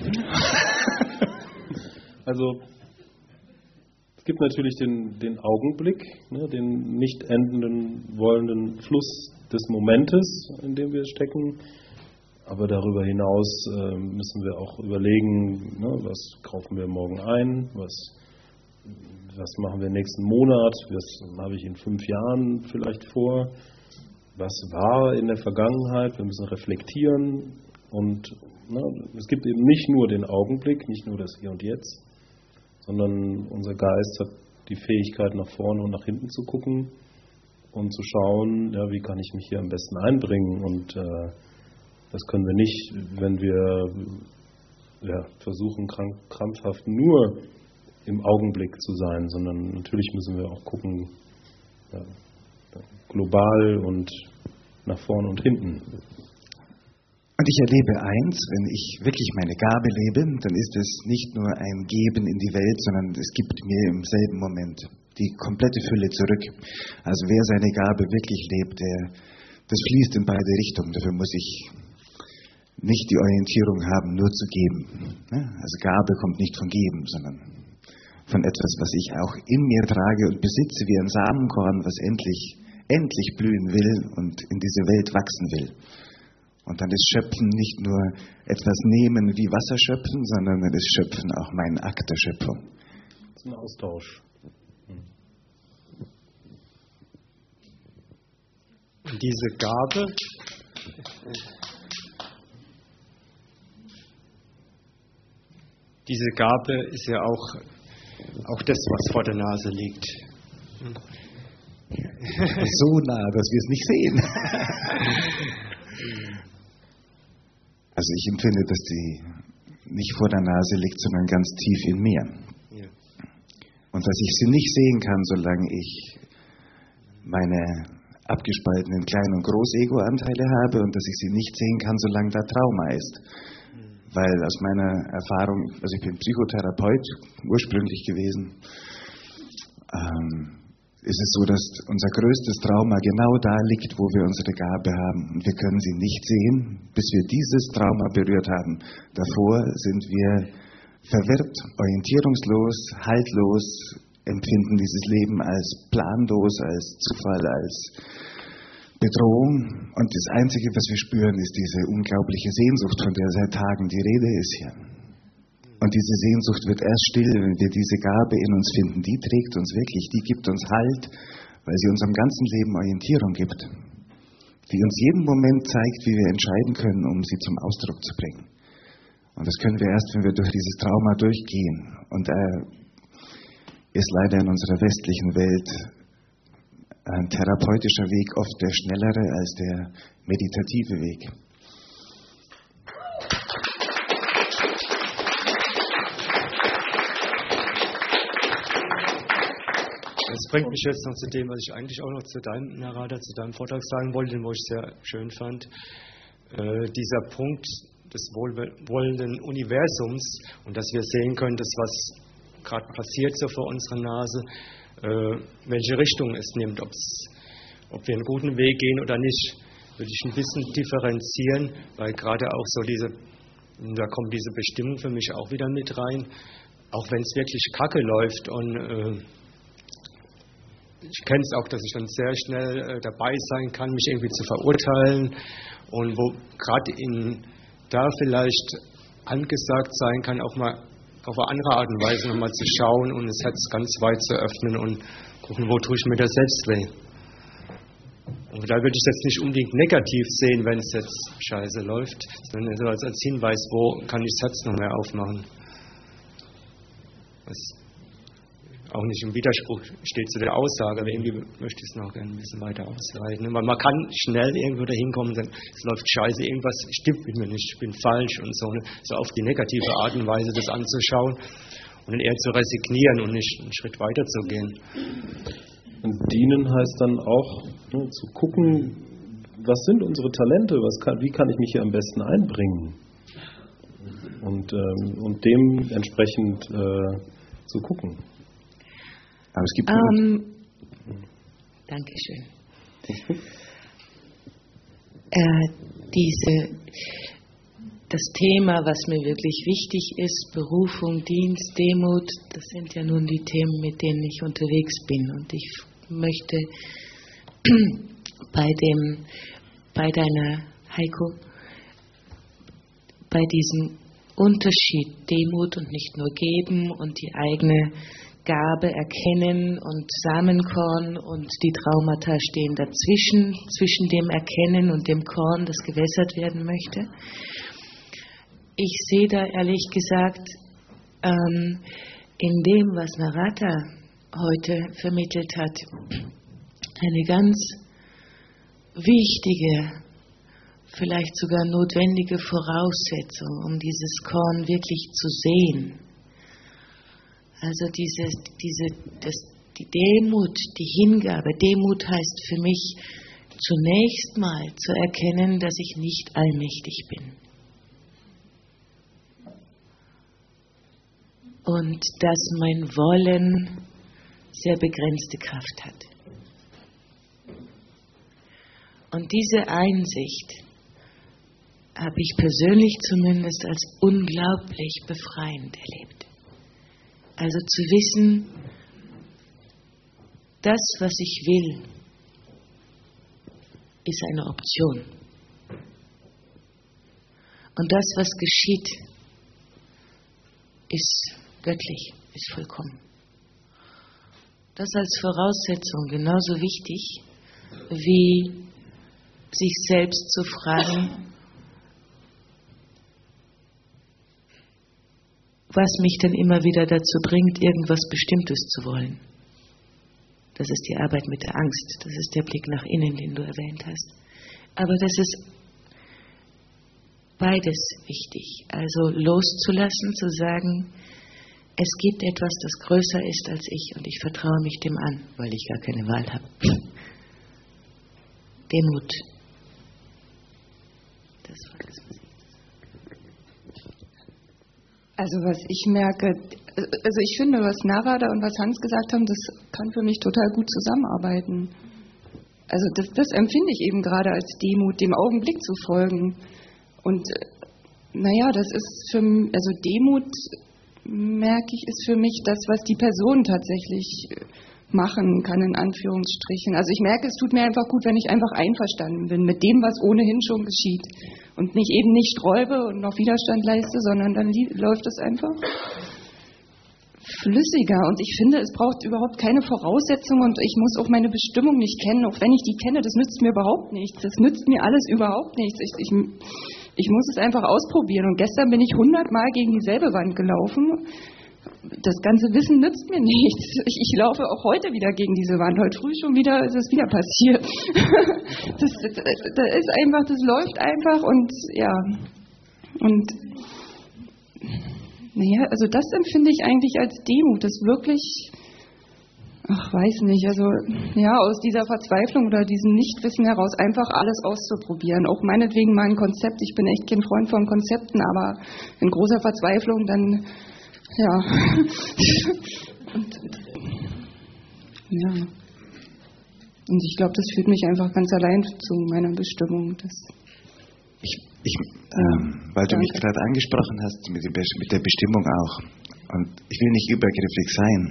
S1: Also, es gibt natürlich den, den Augenblick, ne, den nicht enden wollenden Fluss des Momentes, in dem wir stecken. Aber darüber hinaus äh, müssen wir auch überlegen, ne, was kaufen wir morgen ein, was, was machen wir nächsten Monat, was habe ich in fünf Jahren vielleicht vor. Was war in der Vergangenheit, wir müssen reflektieren und ne, es gibt eben nicht nur den Augenblick, nicht nur das Hier und Jetzt, sondern unser Geist hat die Fähigkeit, nach vorne und nach hinten zu gucken und zu schauen, ja, wie kann ich mich hier am besten einbringen und äh, das können wir nicht, wenn wir ja, versuchen, krank, krampfhaft nur im Augenblick zu sein, sondern natürlich müssen wir auch gucken, ja, global und nach vorne und hinten.
S8: Und ich erlebe eins, wenn ich wirklich meine Gabe lebe, dann ist es nicht nur ein Geben in die Welt, sondern es gibt mir im selben Moment die komplette Fülle zurück. Also wer seine Gabe wirklich lebt, der, das fließt in beide Richtungen. Dafür muss ich nicht die Orientierung haben, nur zu geben. Also Gabe kommt nicht von Geben, sondern von etwas, was ich auch in mir trage und besitze, wie ein Samenkorn, was endlich endlich blühen will und in diese Welt wachsen will. Und dann ist Schöpfen nicht nur etwas nehmen wie Wasser schöpfen, sondern dann ist Schöpfen auch mein Akt der Schöpfung.
S1: Das ist ein Austausch.
S9: Und diese Gabe, diese Gabe ist ja auch, auch das, was vor der Nase liegt.
S8: So nah, dass wir es nicht sehen. Also ich empfinde, dass die nicht vor der Nase liegt, sondern ganz tief in mir. Ja. Und dass ich sie nicht sehen kann, solange ich meine abgespaltenen Klein- und Groß-Ego-Anteile habe und dass ich sie nicht sehen kann, solange da Trauma ist. Weil aus meiner Erfahrung, also ich bin Psychotherapeut ursprünglich gewesen, ähm, ist es so, dass unser größtes Trauma genau da liegt, wo wir unsere Gabe haben. Und wir können sie nicht sehen, bis wir dieses Trauma berührt haben. Davor sind wir verwirrt, orientierungslos, haltlos, empfinden dieses Leben als planlos, als Zufall, als Bedrohung. Und das Einzige, was wir spüren, ist diese unglaubliche Sehnsucht, von der seit Tagen die Rede ist hier. Und diese Sehnsucht wird erst still, wenn wir diese Gabe in uns finden. Die trägt uns wirklich, die gibt uns Halt, weil sie unserem ganzen Leben Orientierung gibt. Die uns jeden Moment zeigt, wie wir entscheiden können, um sie zum Ausdruck zu bringen. Und das können wir erst, wenn wir durch dieses Trauma durchgehen. Und äh, ist leider in unserer westlichen Welt ein therapeutischer Weg oft der schnellere als der meditative Weg.
S9: Das bringt mich jetzt noch zu dem, was ich eigentlich auch noch zu deinem Narada, zu deinem Vortrag sagen wollte, den wo ich sehr schön fand. Äh, dieser Punkt des wohlwollenden Universums und dass wir sehen können, dass was gerade passiert so vor unserer Nase, äh, welche Richtung es nimmt, ob's, ob wir einen guten Weg gehen oder nicht, würde ich ein bisschen differenzieren, weil gerade auch so diese, da kommt diese Bestimmung für mich auch wieder mit rein, auch wenn es wirklich kacke läuft und äh, ich kenne es auch, dass ich dann sehr schnell äh, dabei sein kann, mich irgendwie zu verurteilen und wo gerade in da vielleicht angesagt sein kann, auch mal auf eine andere Art und Weise nochmal zu schauen und das Herz ganz weit zu öffnen und gucken, wo tue ich mir das selbst weh. Und da würde ich es jetzt nicht unbedingt negativ sehen, wenn es jetzt scheiße läuft, sondern so als, als Hinweis, wo kann ich das Herz noch mehr aufmachen. Das auch nicht im Widerspruch steht zu der Aussage, aber irgendwie möchte ich es noch ein bisschen weiter ausweiten. Weil man kann schnell irgendwo dahin kommen und sagen, es läuft scheiße, irgendwas stimmt mit mir nicht, ich bin falsch und so. So auf die negative Art und Weise das anzuschauen und dann eher zu resignieren und nicht einen Schritt weiter zu gehen.
S1: Und dienen heißt dann auch, ne, zu gucken, was sind unsere Talente, was kann, wie kann ich mich hier am besten einbringen? Und, ähm, und dementsprechend äh, zu gucken.
S8: Aber es gibt
S6: um, Dankeschön. äh, diese, das Thema, was mir wirklich wichtig ist, Berufung, Dienst, Demut, das sind ja nun die Themen, mit denen ich unterwegs bin. Und ich möchte bei dem, bei deiner Heiko, bei diesem Unterschied Demut und nicht nur geben und die eigene Gabe erkennen und Samenkorn und die Traumata stehen dazwischen, zwischen dem Erkennen und dem Korn, das gewässert werden möchte. Ich sehe da ehrlich gesagt ähm, in dem, was Narada heute vermittelt hat, eine ganz wichtige, vielleicht sogar notwendige Voraussetzung, um dieses Korn wirklich zu sehen. Also diese, diese, das, die Demut, die Hingabe. Demut heißt für mich zunächst mal zu erkennen, dass ich nicht allmächtig bin. Und dass mein Wollen sehr begrenzte Kraft hat. Und diese Einsicht habe ich persönlich zumindest als unglaublich befreiend erlebt. Also zu wissen, das, was ich will, ist eine Option. Und das, was geschieht, ist göttlich, ist vollkommen. Das als Voraussetzung genauso wichtig, wie sich selbst zu fragen, was mich dann immer wieder dazu bringt, irgendwas Bestimmtes zu wollen. Das ist die Arbeit mit der Angst, das ist der Blick nach innen, den du erwähnt hast. Aber das ist beides wichtig, also loszulassen, zu sagen, es gibt etwas, das größer ist als ich und ich vertraue mich dem an, weil ich gar keine Wahl habe. Demut. Das war das, was ich
S10: Also was ich merke, also ich finde, was Narada und was Hans gesagt haben, das kann für mich total gut zusammenarbeiten. Also das, das empfinde ich eben gerade als Demut, dem Augenblick zu folgen. Und naja, das ist für mich, also Demut, merke ich, ist für mich das, was die Person tatsächlich machen kann, in Anführungsstrichen. Also ich merke, es tut mir einfach gut, wenn ich einfach einverstanden bin mit dem, was ohnehin schon geschieht. und nicht eben nicht sträube und noch Widerstand leiste, sondern dann läuft es einfach flüssiger. Und ich finde, es braucht überhaupt keine Voraussetzungen und ich muss auch meine Bestimmung nicht kennen, auch wenn ich die kenne, das nützt mir überhaupt nichts. Das nützt mir alles überhaupt nichts. Ich, ich, ich muss es einfach ausprobieren. Und gestern bin ich hundertmal gegen dieselbe Wand gelaufen. Das ganze Wissen nützt mir nichts. Ich, ich laufe auch heute wieder gegen diese Wand. Heute früh schon wieder ist es wieder passiert. Das, das, das ist einfach, das läuft einfach und ja. Und naja, also das empfinde ich eigentlich als Demut, das wirklich, ach, weiß nicht, also ja, aus dieser Verzweiflung oder diesem Nichtwissen heraus einfach alles auszuprobieren. Auch meinetwegen mal ein Konzept. Ich bin echt kein Freund von Konzepten, aber in großer Verzweiflung dann ja. Und, ja. Und ich glaube, das führt mich einfach ganz allein zu meiner Bestimmung. Das
S8: ich, ich, ähm, weil du mich gerade angesprochen hast mit, dem, mit der Bestimmung auch. Und ich will nicht übergriffig sein.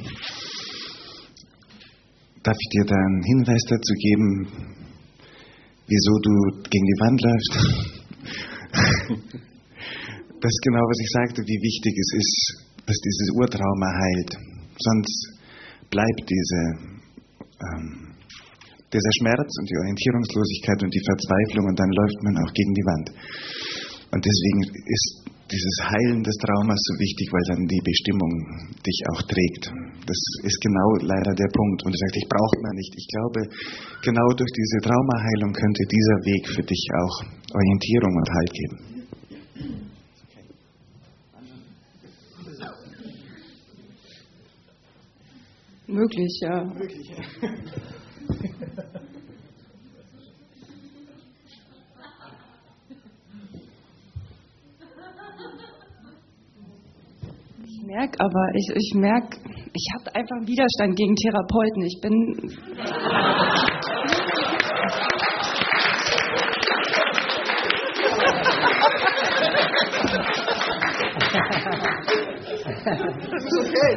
S8: Darf ich dir da einen Hinweis dazu geben, wieso du gegen die Wand läufst? Das ist genau, was ich sagte, wie wichtig es ist, dass dieses Urtrauma heilt. Sonst bleibt diese, ähm, dieser Schmerz und die Orientierungslosigkeit und die Verzweiflung und dann läuft man auch gegen die Wand. Und deswegen ist dieses Heilen des Traumas so wichtig, weil dann die Bestimmung dich auch trägt. Das ist genau leider der Punkt. Und du sagst, ich brauche man nicht. Ich glaube, genau durch diese Traumaheilung könnte dieser Weg für dich auch Orientierung und Halt geben.
S10: Möglich, ja.
S4: Möglich, ja.
S10: Ich merke aber, ich, ich merke, ich habe einfach einen Widerstand gegen Therapeuten. Ich bin...
S4: Das ist okay.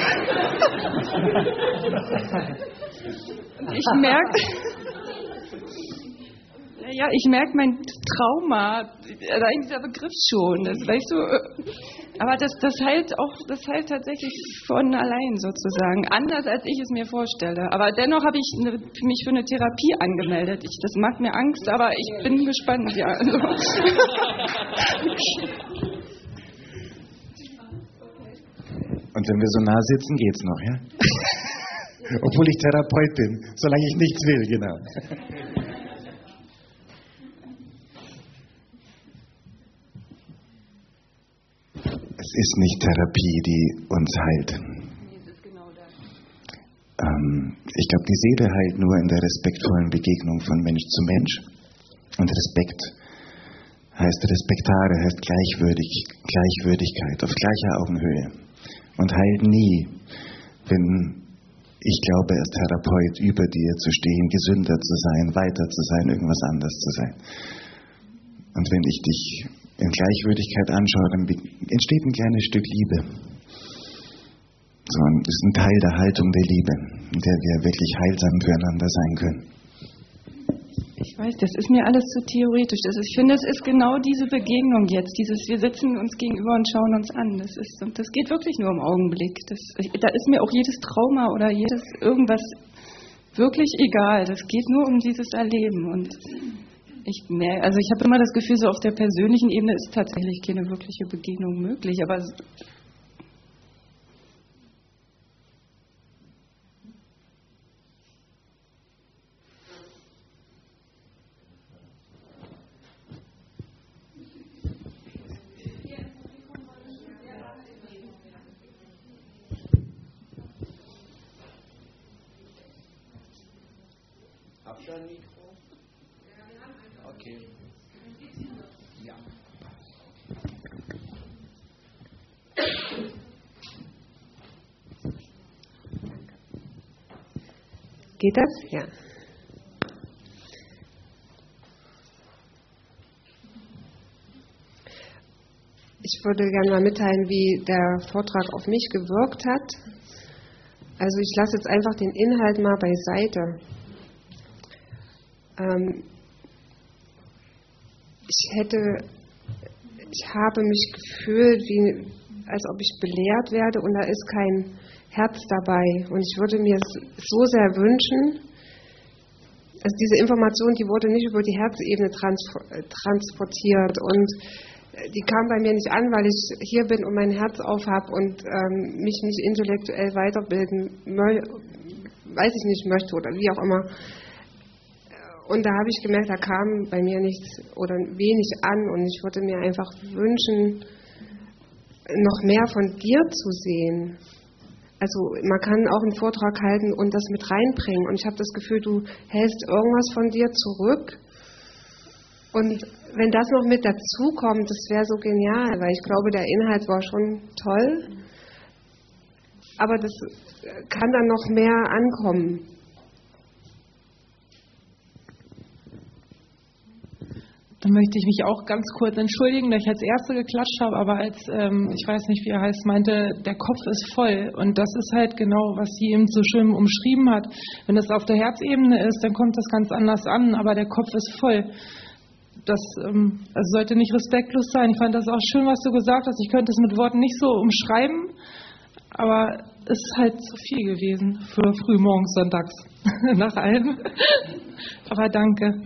S10: Ich merke, ja, ich merke mein Trauma, allein dieser Begriff schon, das, weißt du, aber das, das heilt auch, das heilt tatsächlich von allein sozusagen, anders als ich es mir vorstelle. Aber dennoch habe ich eine, mich für eine Therapie angemeldet. Ich, das macht mir Angst, aber ich bin gespannt, ja. Also.
S8: Und wenn wir so nah sitzen, geht's noch, ja? Obwohl ich Therapeut bin, solange ich nichts will, genau. Es ist nicht Therapie, die uns heilt. Ähm, ich glaube, die Seele heilt nur in der respektvollen Begegnung von Mensch zu Mensch. Und Respekt heißt respektare, heißt gleichwürdig, Gleichwürdigkeit auf gleicher Augenhöhe. Und heilt nie, wenn ich glaube, als Therapeut über dir zu stehen, gesünder zu sein, weiter zu sein, irgendwas anderes zu sein. Und wenn ich dich in Gleichwürdigkeit anschaue, dann entsteht ein kleines Stück Liebe. So, das ist ein Teil der Haltung der Liebe, in der wir wirklich heilsam füreinander sein können.
S10: Ich weiß, das ist mir alles zu theoretisch. Das ist, ich finde, es ist genau diese Begegnung jetzt. Dieses, wir sitzen uns gegenüber und schauen uns an. Das ist, und das geht wirklich nur im Augenblick. Das, da ist mir auch jedes Trauma oder jedes irgendwas wirklich egal. Das geht nur um dieses Erleben. Und ich merke, also ich habe immer das Gefühl, so auf der persönlichen Ebene ist tatsächlich keine wirkliche Begegnung möglich. Aber
S7: Habt ihr ein Mikro? Okay. Ja.
S11: Geht das? Ja. Ich würde gerne mal mitteilen, wie der Vortrag auf mich gewirkt hat. Also ich lasse jetzt einfach den Inhalt mal beiseite. Ähm ich hätte, ich habe mich gefühlt, wie, als ob ich belehrt werde und da ist kein Herz dabei. Und ich würde mir so sehr wünschen, also diese Information, die wurde nicht über die Herzebene transportiert und die kam bei mir nicht an, weil ich hier bin und mein Herz aufhab und ähm, mich nicht intellektuell weiterbilden, weiß ich nicht, möchte oder wie auch immer. Und da habe ich gemerkt, da kam bei mir nichts oder wenig an und ich würde mir einfach wünschen, noch mehr von dir zu sehen. Also man kann auch einen Vortrag halten und das mit reinbringen und ich habe das Gefühl, du hältst irgendwas von dir zurück. Und wenn das noch mit dazu kommt, das wäre so genial, weil ich glaube, der Inhalt war schon toll, aber das kann dann noch mehr ankommen.
S12: Dann möchte ich mich auch ganz kurz entschuldigen, dass ich als Erste geklatscht habe, aber als, ähm, ich weiß nicht, wie er heißt, meinte, der Kopf ist voll. Und das ist halt genau, was sie eben so schön umschrieben hat. Wenn es auf der Herzebene ist, dann kommt das ganz anders an, aber der Kopf ist voll. Das ähm, also sollte nicht respektlos sein. Ich fand das auch schön, was du gesagt hast. Ich könnte es mit Worten nicht so umschreiben, aber es ist halt zu viel gewesen für frühmorgens sonntags nach allem. Aber danke.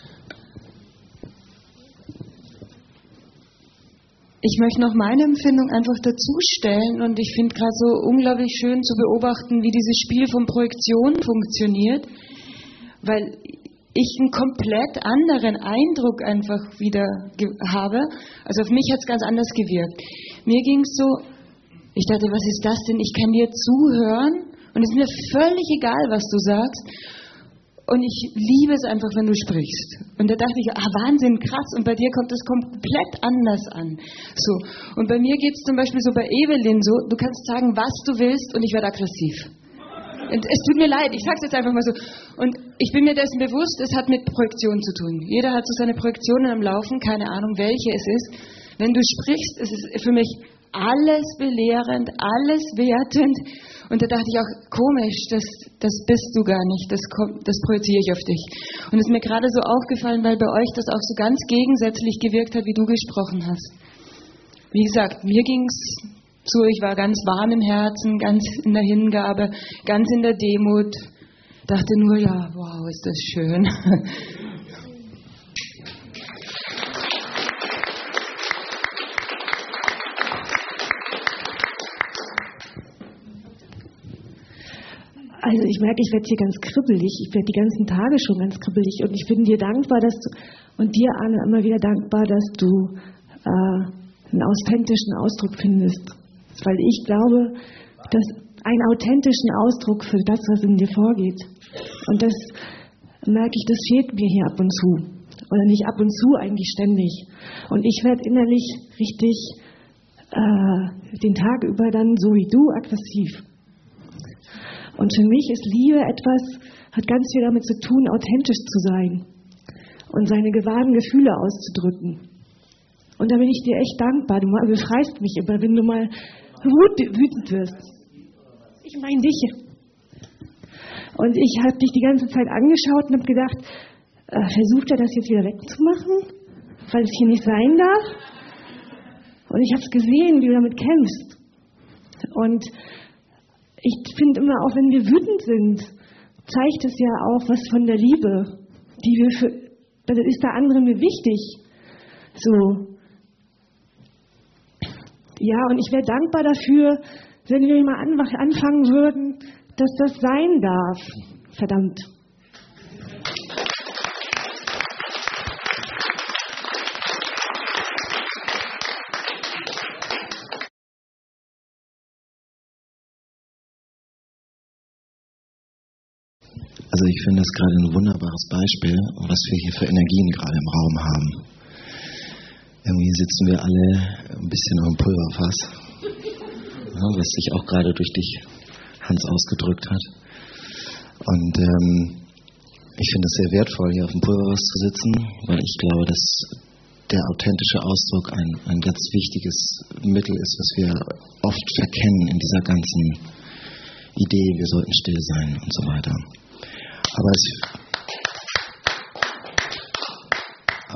S10: Ich möchte noch meine Empfindung einfach dazustellen und ich finde gerade so unglaublich schön zu beobachten, wie dieses Spiel von Projektion funktioniert, weil ich einen komplett anderen Eindruck einfach wieder habe. Also auf mich hat es ganz anders gewirkt. Mir ging es so, ich dachte, was ist das denn? Ich kann dir zuhören und es ist mir völlig egal, was du sagst. Und ich liebe es einfach, wenn du sprichst. Und da dachte ich, ah, Wahnsinn, krass. Und bei dir kommt es komplett anders an. So. Und bei mir geht es zum Beispiel so bei Evelyn so, du kannst sagen, was du willst und ich werde aggressiv. Und es tut mir leid, ich sage es jetzt einfach mal so. Und ich bin mir dessen bewusst, es hat mit Projektion zu tun. Jeder hat so seine Projektionen am Laufen, keine Ahnung, welche es ist. Wenn du sprichst, ist es für mich alles belehrend, alles wertend. Und da dachte ich auch, komisch, das, das bist du gar nicht, das, kommt, das projiziere ich auf dich. Und es ist mir gerade so aufgefallen, weil bei euch das auch so ganz gegensätzlich gewirkt hat, wie du gesprochen hast. Wie gesagt, mir ging es so, ich war ganz warm im Herzen, ganz in der Hingabe, ganz in der Demut. Dachte nur, ja, wow, ist das schön.
S13: Also ich merke, ich werde hier ganz kribbelig. Ich werde die ganzen Tage schon ganz kribbelig. Und ich bin dir dankbar, dass du, und dir, Anne, immer wieder dankbar, dass du äh, einen authentischen Ausdruck findest. Weil ich glaube, dass einen authentischen Ausdruck für das, was in dir vorgeht. Und das merke ich, das fehlt mir hier ab und zu. Oder nicht ab und zu, eigentlich ständig. Und ich werde innerlich richtig äh, den Tag über dann, so wie du, aggressiv. Und für mich ist Liebe etwas, hat ganz viel damit zu tun, authentisch zu sein und seine wahren Gefühle auszudrücken. Und da bin ich dir echt dankbar. Du befreist mich immer, wenn du mal wütend wirst. Ich meine dich. Und ich habe dich die ganze Zeit angeschaut und habe gedacht, äh, versucht er das jetzt wieder wegzumachen, weil es hier nicht sein darf? Und ich habe es gesehen, wie du damit kämpfst. Und ich finde immer, auch wenn wir wütend sind, zeigt es ja auch was von der Liebe, die wir für, das ist der andere mir wichtig. So. Ja, und ich wäre dankbar dafür, wenn wir mal anfangen würden, dass das sein darf. Verdammt.
S4: Also ich finde das gerade ein wunderbares Beispiel, was wir hier für Energien gerade im Raum haben. Irgendwie sitzen wir alle ein bisschen auf dem Pulverfass, ja, was sich auch gerade durch dich, Hans, ausgedrückt hat. Und ähm, ich finde es sehr wertvoll, hier auf dem Pulverfass zu sitzen, weil ich glaube, dass der authentische Ausdruck ein, ein ganz wichtiges Mittel ist, was wir oft verkennen in dieser ganzen Idee, wir sollten still sein und so weiter. Aber es,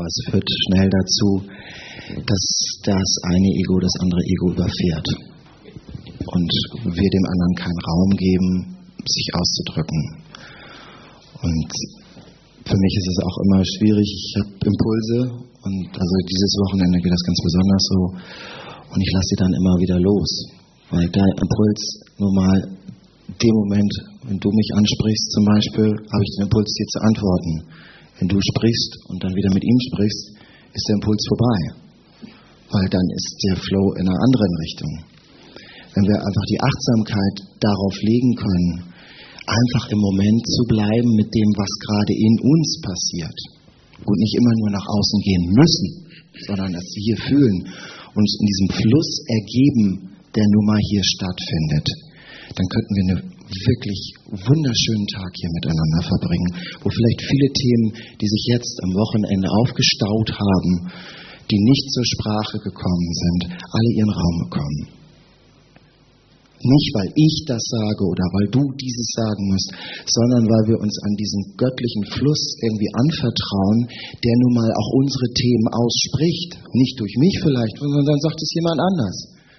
S4: aber es führt schnell dazu, dass das eine Ego das andere Ego überfährt und wir dem anderen keinen Raum geben, sich auszudrücken. Und für mich ist es auch immer schwierig, ich habe Impulse und also dieses Wochenende geht das ganz besonders so und ich lasse sie dann immer wieder los, weil der Impuls nun mal dem Moment, wenn du mich ansprichst zum Beispiel, habe ich den Impuls dir zu antworten. Wenn du sprichst und dann wieder mit ihm sprichst, ist der Impuls vorbei, weil dann ist der Flow in einer anderen Richtung. Wenn wir einfach die Achtsamkeit darauf legen können, einfach im Moment zu bleiben mit dem, was gerade in uns passiert und nicht immer nur nach außen gehen müssen, sondern dass wir hier fühlen, uns in diesem Fluss ergeben, der nun mal hier stattfindet, dann könnten wir einen wirklich wunderschönen Tag hier miteinander verbringen, wo vielleicht viele Themen, die sich jetzt am Wochenende aufgestaut haben, die nicht zur Sprache gekommen sind, alle ihren Raum bekommen. Nicht, weil ich das sage oder weil du dieses sagen musst, sondern weil wir uns an diesen göttlichen Fluss irgendwie anvertrauen, der nun mal auch unsere Themen ausspricht. Nicht durch mich vielleicht, sondern dann sagt es jemand anders.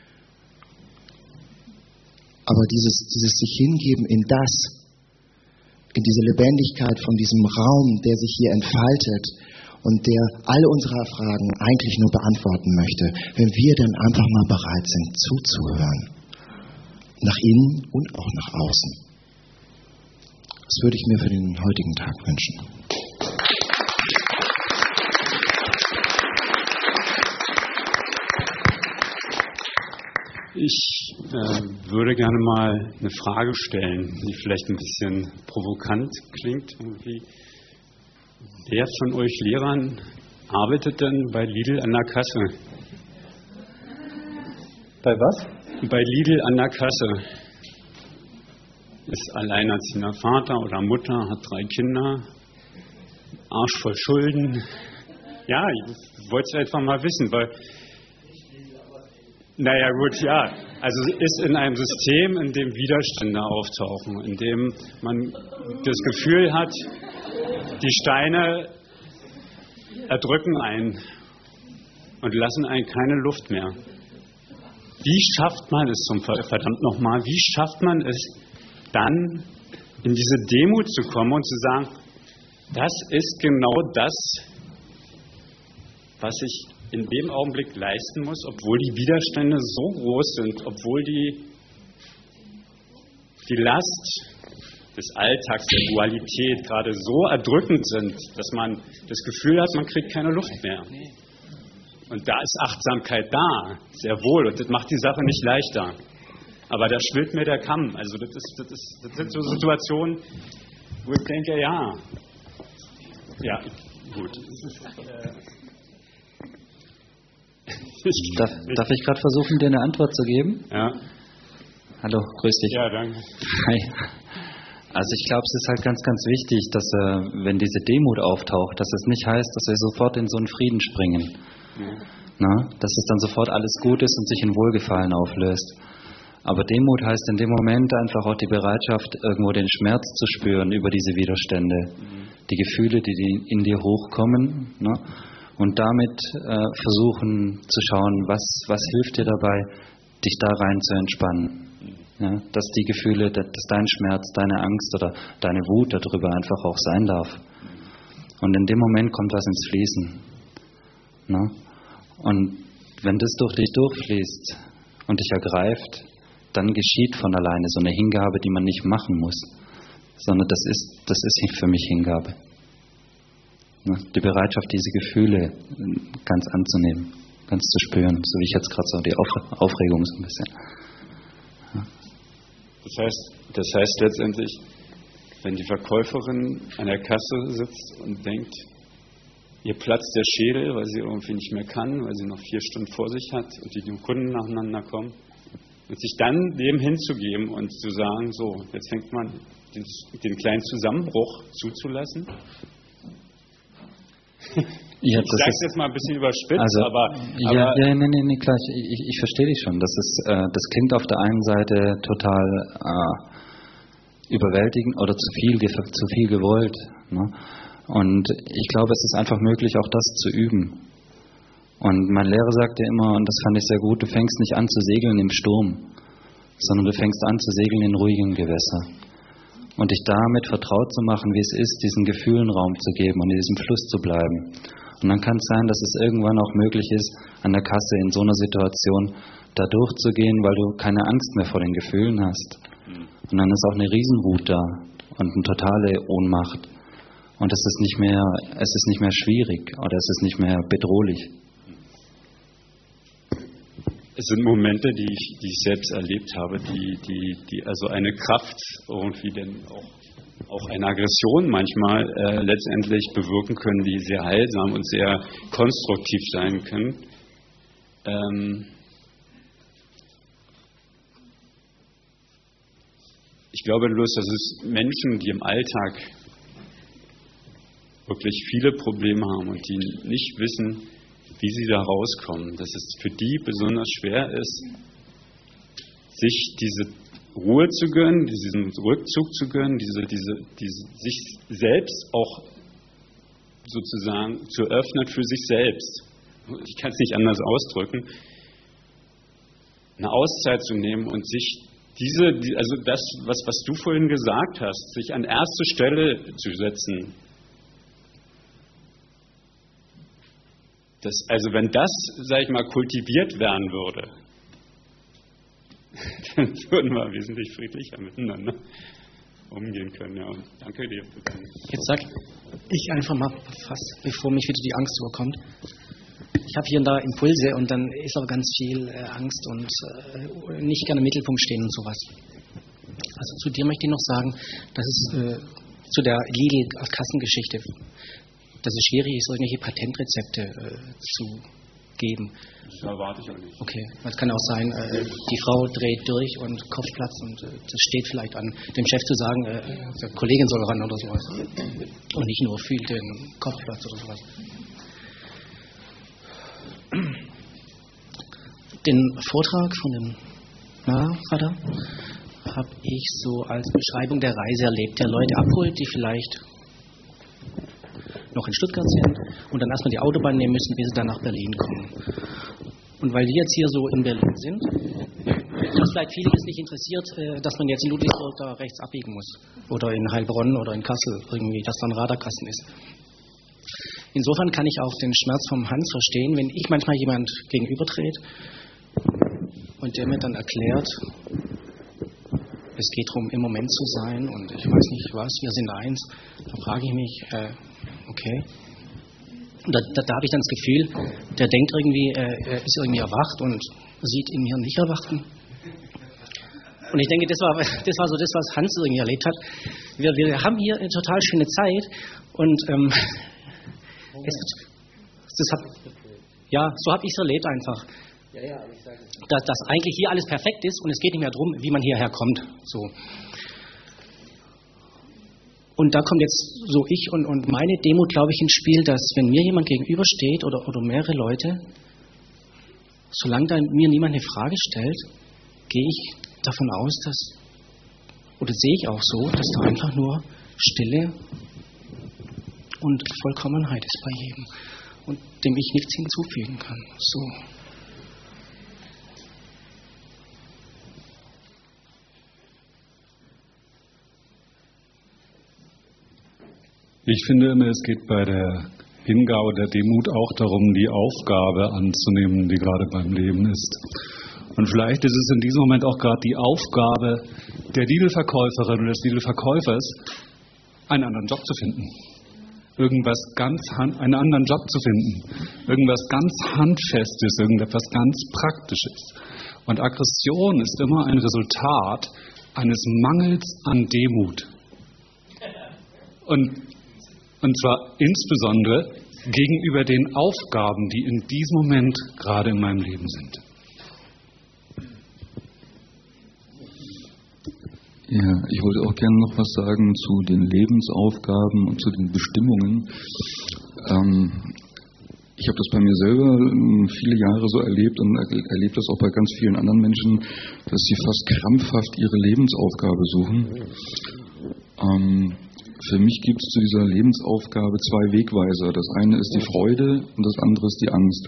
S4: Aber dieses, dieses sich hingeben in das, in diese Lebendigkeit von diesem Raum, der sich hier entfaltet und der alle unsere Fragen eigentlich nur beantworten möchte, wenn wir dann einfach mal bereit sind zuzuhören. Nach innen und auch nach außen. Das würde ich mir für den heutigen Tag wünschen.
S14: Ich äh, würde gerne mal eine Frage stellen, die vielleicht ein bisschen provokant klingt. Irgendwie. Wer von euch Lehrern arbeitet denn bei Lidl an der Kasse?
S1: Bei was?
S14: Bei Lidl an der Kasse. Ist alleinerziehender Vater oder Mutter, hat drei Kinder, Arsch voll Schulden. Ja, ich wollte es einfach mal wissen, weil... Naja gut, ja. Also ist in einem System, in dem Widerstände auftauchen, in dem man das Gefühl hat, die Steine erdrücken einen und lassen einen keine Luft mehr. Wie schafft man es zum verdammt nochmal, wie schafft man es dann in diese Demut zu kommen und zu sagen, das ist genau das, was ich in dem Augenblick leisten muss, obwohl die Widerstände so groß sind, obwohl die, die Last des Alltags, der Dualität gerade so erdrückend sind, dass man das Gefühl hat, man kriegt keine Luft mehr. Und da ist Achtsamkeit da, sehr wohl, und das macht die Sache nicht leichter. Aber da schwillt mir der Kamm. Also das, ist, das, ist, das sind so Situationen, wo ich denke, ja, ja, gut.
S15: Darf, darf ich gerade versuchen, dir eine Antwort zu geben?
S14: Ja.
S15: Hallo, grüß dich.
S14: Ja, danke.
S15: Hi. Also ich glaube, es ist halt ganz, ganz wichtig, dass äh, wenn diese Demut auftaucht, dass es nicht heißt, dass wir sofort in so einen Frieden springen. Ja. Na, dass es dann sofort alles gut ist und sich in Wohlgefallen auflöst. Aber Demut heißt in dem Moment einfach auch die Bereitschaft, irgendwo den Schmerz zu spüren über diese Widerstände. Mhm. Die Gefühle, die in dir hochkommen, ne? Und damit äh, versuchen zu schauen, was, was hilft dir dabei, dich da rein zu entspannen. Ja? Dass die Gefühle, dass dein Schmerz, deine Angst oder deine Wut darüber einfach auch sein darf. Und in dem Moment kommt was ins Fließen. Ne? Und wenn das durch dich durchfließt und dich ergreift, dann geschieht von alleine so eine Hingabe, die man nicht machen muss, sondern das ist, das ist für mich Hingabe. Die Bereitschaft, diese Gefühle ganz anzunehmen, ganz zu spüren, so wie ich jetzt gerade so die Aufregung so ein bisschen. Ja.
S14: Das heißt, das heißt letztendlich, wenn die Verkäuferin an der Kasse sitzt und denkt, ihr platzt der Schädel, weil sie irgendwie nicht mehr kann, weil sie noch vier Stunden vor sich hat und die Kunden nacheinander kommen, und sich dann dem hinzugeben und zu sagen, so, jetzt fängt man den, den kleinen Zusammenbruch zuzulassen.
S15: Ja,
S14: ich sage es jetzt mal ein bisschen überspitzt,
S15: also,
S14: aber,
S15: ja,
S14: aber
S15: ja, nee, nee, nee, klar, ich, ich verstehe dich schon. Das ist, äh, das klingt auf der einen Seite total äh, überwältigend oder zu viel, zu viel gewollt. Ne? Und ich glaube, es ist einfach möglich, auch das zu üben. Und mein Lehrer sagte immer, und das fand ich sehr gut, du fängst nicht an zu segeln im Sturm, sondern du fängst an zu segeln in ruhigen Gewässer. Und dich damit vertraut zu machen, wie es ist, diesen Gefühlen Raum zu geben und in diesem Fluss zu bleiben. Und dann kann es sein, dass es irgendwann auch möglich ist, an der Kasse in so einer Situation da durchzugehen, weil du keine Angst mehr vor den Gefühlen hast. Und dann ist auch eine Riesenwut da und eine totale Ohnmacht. Und es ist nicht mehr, es ist nicht mehr schwierig oder es ist nicht mehr bedrohlich.
S14: Es sind Momente, die ich, die ich selbst erlebt habe, die, die, die also eine Kraft irgendwie denn auch, auch eine Aggression manchmal äh, letztendlich bewirken können, die sehr heilsam und sehr konstruktiv sein können. Ähm ich glaube bloß, dass es Menschen, die im Alltag wirklich viele Probleme haben und die nicht wissen, wie sie da rauskommen, dass es für die besonders schwer ist, sich diese Ruhe zu gönnen, diesen Rückzug zu gönnen, diese, diese, diese, sich selbst auch sozusagen zu öffnen für sich selbst. Ich kann es nicht anders ausdrücken. Eine Auszeit zu nehmen und sich diese, also das, was, was du vorhin gesagt hast, sich an erste Stelle zu setzen. Das, also wenn das, sag ich mal, kultiviert werden würde, dann würden wir wesentlich friedlicher miteinander umgehen können. Ja. Danke dir.
S16: Jetzt sag ich einfach mal fast, bevor mich wieder die Angst überkommt. Ich habe hier und da Impulse und dann ist aber ganz viel äh, Angst und äh, nicht gerne im Mittelpunkt stehen und sowas. Also zu dir möchte ich noch sagen, dass es äh, zu der Lidl-Kassengeschichte, dass es schwierig ist, irgendwelche Patentrezepte äh, zu geben.
S14: Das erwarte ich auch nicht.
S16: Okay, es kann auch sein, äh, die Frau dreht durch und Kopfplatz und äh, das steht vielleicht an, dem Chef zu sagen, äh, der Kollegin soll ran oder sowas. Und nicht nur fühlt den Kopfplatz oder sowas. Den Vortrag von dem Nahvater habe ich so als Beschreibung der Reise erlebt, der Leute abholt, die vielleicht noch in Stuttgart sind und dann erstmal die Autobahn nehmen müssen, bis sie dann nach Berlin kommen. Und weil wir jetzt hier so in Berlin sind, was vielleicht viele jetzt nicht interessiert, dass man jetzt in Ludwigsburg da rechts abbiegen muss. Oder in Heilbronn oder in Kassel irgendwie, dass da ein Radarkasten ist. Insofern kann ich auch den Schmerz vom Hans verstehen, wenn ich manchmal jemand gegenübertrete und der mir dann erklärt, es geht darum, im Moment zu sein und ich weiß nicht was, wir sind eins, da frage ich mich, äh, okay. Und da, da, da habe ich dann das Gefühl, der denkt irgendwie, äh, er ist irgendwie erwacht und sieht in mir nicht erwachen. Und ich denke, das war, das war so das, was Hans irgendwie erlebt hat. Wir, wir haben hier eine total schöne Zeit und ähm, es, das hat, ja, so habe ich es erlebt einfach. Dass, dass eigentlich hier alles perfekt ist und es geht nicht mehr darum, wie man hierher kommt. So. Und da kommt jetzt so ich und, und meine Demut, glaube ich, ins Spiel, dass wenn mir jemand gegenübersteht oder, oder mehrere Leute, solange da mir niemand eine Frage stellt, gehe ich davon aus, dass, oder sehe ich auch so, dass da einfach nur Stille und Vollkommenheit ist bei jedem und dem ich nichts hinzufügen kann. So.
S17: Ich finde immer, es geht bei der Hingabe der Demut auch darum, die Aufgabe anzunehmen, die gerade beim Leben ist. Und vielleicht ist es in diesem Moment auch gerade die Aufgabe der Lidl-Verkäuferin oder des Lidl-Verkäufers, einen anderen Job zu finden. Irgendwas ganz, einen anderen Job zu finden. Irgendwas ganz Handfestes, irgendetwas ganz Praktisches. Und Aggression ist immer ein Resultat eines Mangels an Demut. Und Und zwar insbesondere gegenüber den Aufgaben, die in diesem Moment gerade in meinem Leben sind.
S18: Ja, ich wollte auch gerne noch was sagen zu den Lebensaufgaben und zu den Bestimmungen. Ähm, ich habe das bei mir selber viele Jahre so erlebt und erlebt das auch bei ganz vielen anderen Menschen, dass sie fast krampfhaft ihre Lebensaufgabe suchen. Ähm, für mich gibt es zu dieser Lebensaufgabe zwei Wegweiser. Das eine ist die Freude und das andere ist die Angst.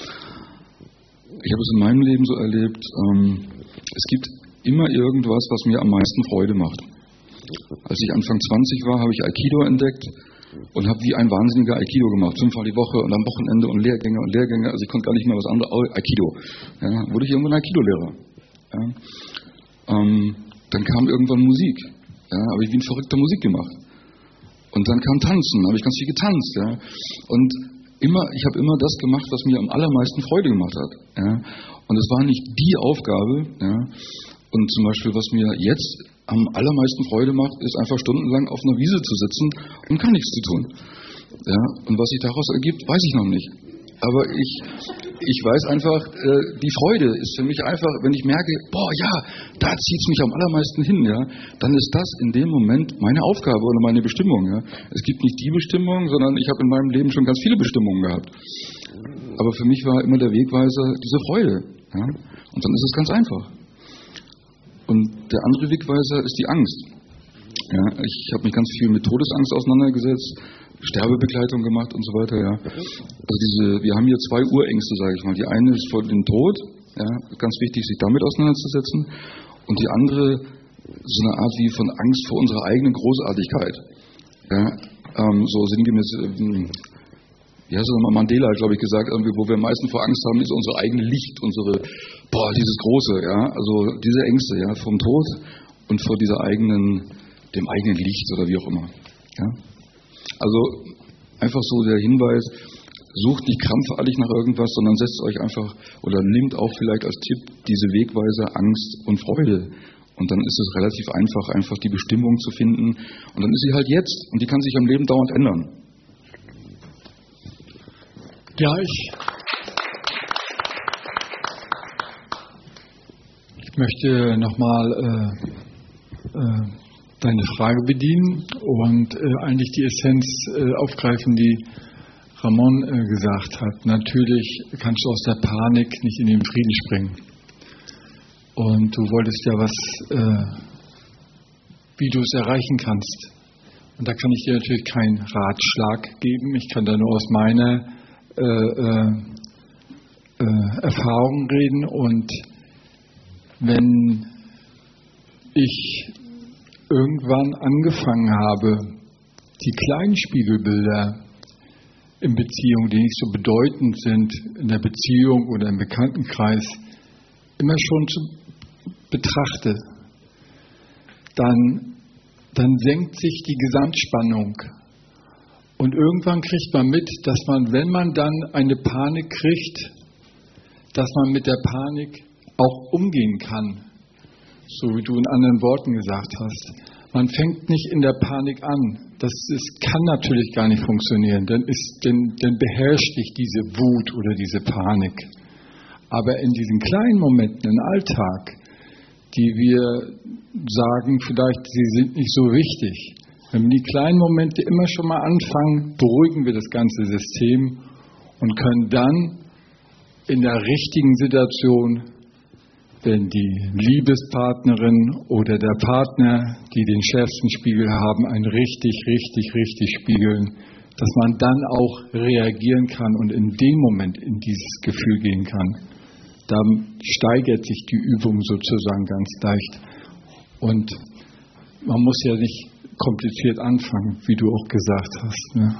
S18: Ich habe es in meinem Leben so erlebt, ähm, es gibt immer irgendwas, was mir am meisten Freude macht. Als ich Anfang zwanzig war, habe ich Aikido entdeckt und habe wie ein Wahnsinniger Aikido gemacht. Fünfmal die Woche und am Wochenende und Lehrgänge und Lehrgänge. Also ich konnte gar nicht mehr was anderes. Aikido. Ja, wurde ich irgendwann Aikido-Lehrer. Ja. Ähm, dann kam irgendwann Musik. Ja, habe ich wie ein Verrückter Musik gemacht. Und dann kam Tanzen. Habe ich ganz viel getanzt. Ja. Und immer, ich habe immer das gemacht, was mir am allermeisten Freude gemacht hat. Ja. Und es war nicht die Aufgabe. Ja. Und zum Beispiel, was mir jetzt am allermeisten Freude macht, ist einfach stundenlang auf einer Wiese zu sitzen und gar nichts zu tun. Ja, und was sich daraus ergibt, weiß ich noch nicht. Aber ich, ich weiß einfach, äh, die Freude ist für mich einfach, wenn ich merke, boah, ja, da zieht es mich am allermeisten hin, ja, dann ist das in dem Moment meine Aufgabe oder meine Bestimmung. Ja. Es gibt nicht die Bestimmung, sondern ich habe in meinem Leben schon ganz viele Bestimmungen gehabt. Aber für mich war immer der Wegweiser diese Freude. Ja. Und dann ist es ganz einfach. Und der andere Wegweiser ist die Angst. Ja, ich habe mich ganz viel mit Todesangst auseinandergesetzt, Sterbebegleitung gemacht und so weiter. Ja. Also diese, wir haben hier zwei Urängste, sage ich mal. Die eine ist vor dem Tod, ja, ganz wichtig, sich damit auseinanderzusetzen. Und die andere so eine Art wie von Angst vor unserer eigenen Großartigkeit. Ja, ähm, so sinngemäß, ähm, wie heißt das nochmal, Mandela hat, glaube ich, gesagt, irgendwie, wo wir am meisten vor Angst haben, ist unsere eigene Licht, unsere, boah, dieses Große, ja, also diese Ängste, ja, vom Tod und vor dieser eigenen, dem eigenen Licht oder wie auch immer, ja. Also einfach so der Hinweis, sucht nicht krampfartig nach irgendwas, sondern setzt euch einfach oder nehmt auch vielleicht als Tipp diese Wegweiser Angst und Freude. Und dann ist es relativ einfach, einfach die Bestimmung zu finden. Und dann ist sie halt jetzt und die kann sich am Leben dauernd ändern.
S19: Ja, ich, ich möchte nochmal äh, äh, deine Frage bedienen und äh, eigentlich die Essenz äh, aufgreifen, die Ramon äh, gesagt hat. Natürlich kannst du aus der Panik nicht in den Frieden springen. Und du wolltest ja was, äh, wie du es erreichen kannst. Und da kann ich dir natürlich keinen Ratschlag geben. Ich kann da nur aus meiner Äh, äh, äh, Erfahrung reden. Und wenn ich irgendwann angefangen habe, die kleinen Spiegelbilder in Beziehungen, die nicht so bedeutend sind, in der Beziehung oder im Bekanntenkreis, immer schon zu betrachte, dann, dann senkt sich die Gesamtspannung. Und irgendwann kriegt man mit, dass man, wenn man dann eine Panik kriegt, dass man mit der Panik auch umgehen kann. So wie du in anderen Worten gesagt hast. Man fängt nicht in der Panik an. Das ist, kann natürlich gar nicht funktionieren. Dann, ist, dann, dann beherrscht dich diese Wut oder diese Panik. Aber in diesen kleinen Momenten im Alltag, die wir sagen, vielleicht sie sind nicht so wichtig, wenn wir die kleinen Momente immer schon mal anfangen, beruhigen wir das ganze System und können dann in der richtigen Situation, wenn die Liebespartnerin oder der Partner, die den schärfsten Spiegel haben, einen richtig, richtig, richtig spiegeln, dass man dann auch reagieren kann und in dem Moment in dieses Gefühl gehen kann. Da steigert sich die Übung sozusagen ganz leicht. Und man muss ja nicht kompliziert anfangen, wie du auch gesagt hast. Ne?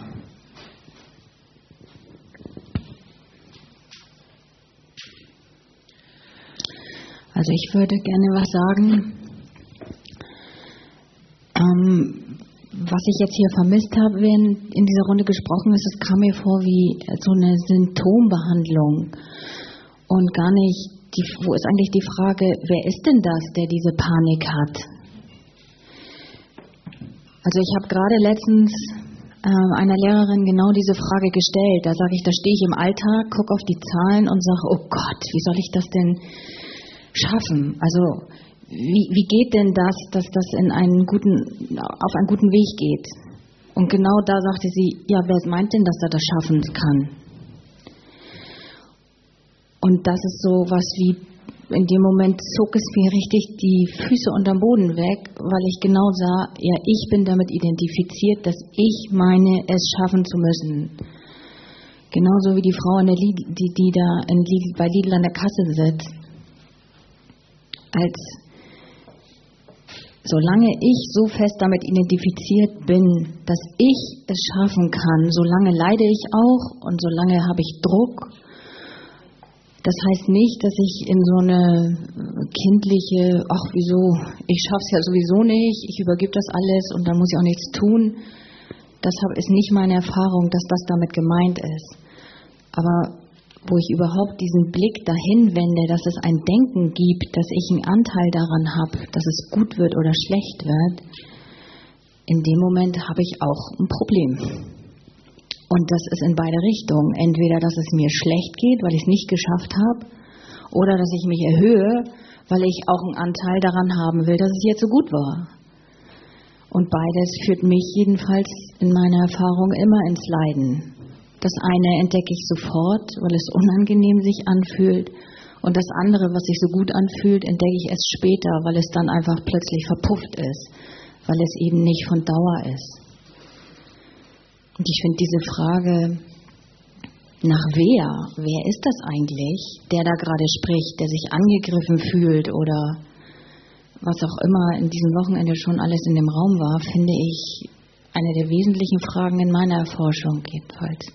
S20: Also ich würde gerne was sagen, ähm, was ich jetzt hier vermisst habe, während in dieser Runde gesprochen ist, es kam mir vor wie so eine Symptombehandlung und gar nicht, die, wo ist eigentlich die Frage, wer ist denn das, der diese Panik hat? Also ich habe gerade letztens äh, einer Lehrerin genau diese Frage gestellt. Da sage ich, da stehe ich im Alltag, gucke auf die Zahlen und sage, oh Gott, wie soll ich das denn schaffen? Also wie, wie geht denn das, dass das in einen guten, auf einen guten Weg geht? Und genau da sagte sie, ja, wer meint denn, dass er das schaffen kann? Und das ist so was wie in dem Moment zog es mir richtig die Füße unterm Boden weg, weil ich genau sah, ja, ich bin damit identifiziert, dass ich meine, es schaffen zu müssen. Genauso wie die Frau, in der Lidl, die, die da in Lidl, bei Lidl an der Kasse sitzt. Als solange ich so fest damit identifiziert bin, dass ich es schaffen kann, solange leide ich auch und solange habe ich Druck. Das heißt nicht, dass ich in so eine kindliche, ach wieso, ich schaff's ja sowieso nicht, ich übergebe das alles und dann muss ich auch nichts tun. Das ist nicht meine Erfahrung, dass das damit gemeint ist. Aber wo ich überhaupt diesen Blick dahin wende, dass es ein Denken gibt, dass ich einen Anteil daran habe, dass es gut wird oder schlecht wird, in dem Moment habe ich auch ein Problem. Und das ist in beide Richtungen. Entweder, dass es mir schlecht geht, weil ich es nicht geschafft habe, oder dass ich mich erhöhe, weil ich auch einen Anteil daran haben will, dass es jetzt so gut war. Und beides führt mich jedenfalls in meiner Erfahrung immer ins Leiden. Das eine entdecke ich sofort, weil es unangenehm sich anfühlt. Und das andere, was sich so gut anfühlt, entdecke ich erst später, weil es dann einfach plötzlich verpufft ist, weil es eben nicht von Dauer ist. Und ich finde diese Frage, nach wer, wer ist das eigentlich, der da gerade spricht, der sich angegriffen fühlt oder was auch immer in diesem Wochenende schon alles in dem Raum war, finde ich eine der wesentlichen Fragen in meiner Erforschung jedenfalls.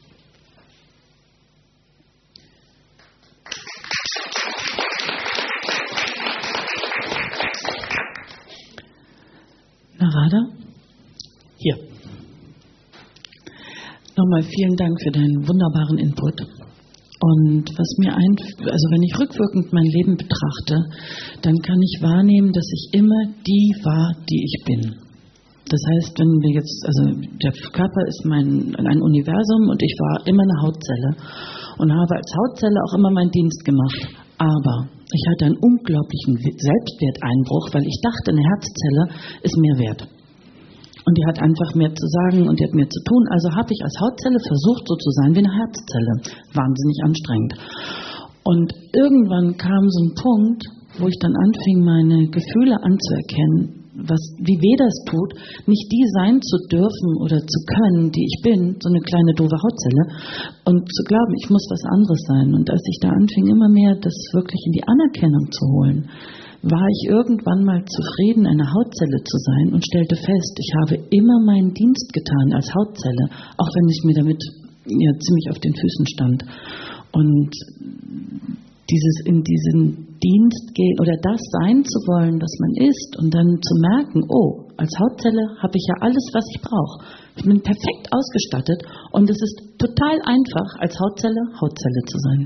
S21: Narada? Hier. Nochmal vielen Dank für deinen wunderbaren Input. Und was mir ein, also wenn ich rückwirkend mein Leben betrachte, dann kann ich wahrnehmen, dass ich immer die war, die ich bin. Das heißt, wenn wir jetzt, also der Körper ist mein ein Universum und ich war immer eine Hautzelle und habe als Hautzelle auch immer meinen Dienst gemacht. Aber ich hatte einen unglaublichen Selbstwerteinbruch, weil ich dachte, eine Herzzelle ist mehr wert. Und die hat einfach mehr zu sagen und die hat mehr zu tun. Also habe ich als Hautzelle versucht, so zu sein wie eine Herzzelle. Wahnsinnig anstrengend. Und irgendwann kam so ein Punkt, wo ich dann anfing, meine Gefühle anzuerkennen, was, wie weh das tut, nicht die sein zu dürfen oder zu können, die ich bin, so eine kleine doofe Hautzelle, und zu glauben, ich muss was anderes sein. Und als ich da anfing, immer mehr das wirklich in die Anerkennung zu holen, war ich irgendwann mal zufrieden, eine Hautzelle zu sein und stellte fest, ich habe immer meinen Dienst getan als Hautzelle, auch wenn ich mir damit ja, ziemlich auf den Füßen stand. Und dieses in diesen Dienst gehen oder das sein zu wollen, was man ist, und dann zu merken, oh, als Hautzelle habe ich ja alles, was ich brauche. Ich bin perfekt ausgestattet und es ist total einfach, als Hautzelle Hautzelle zu sein.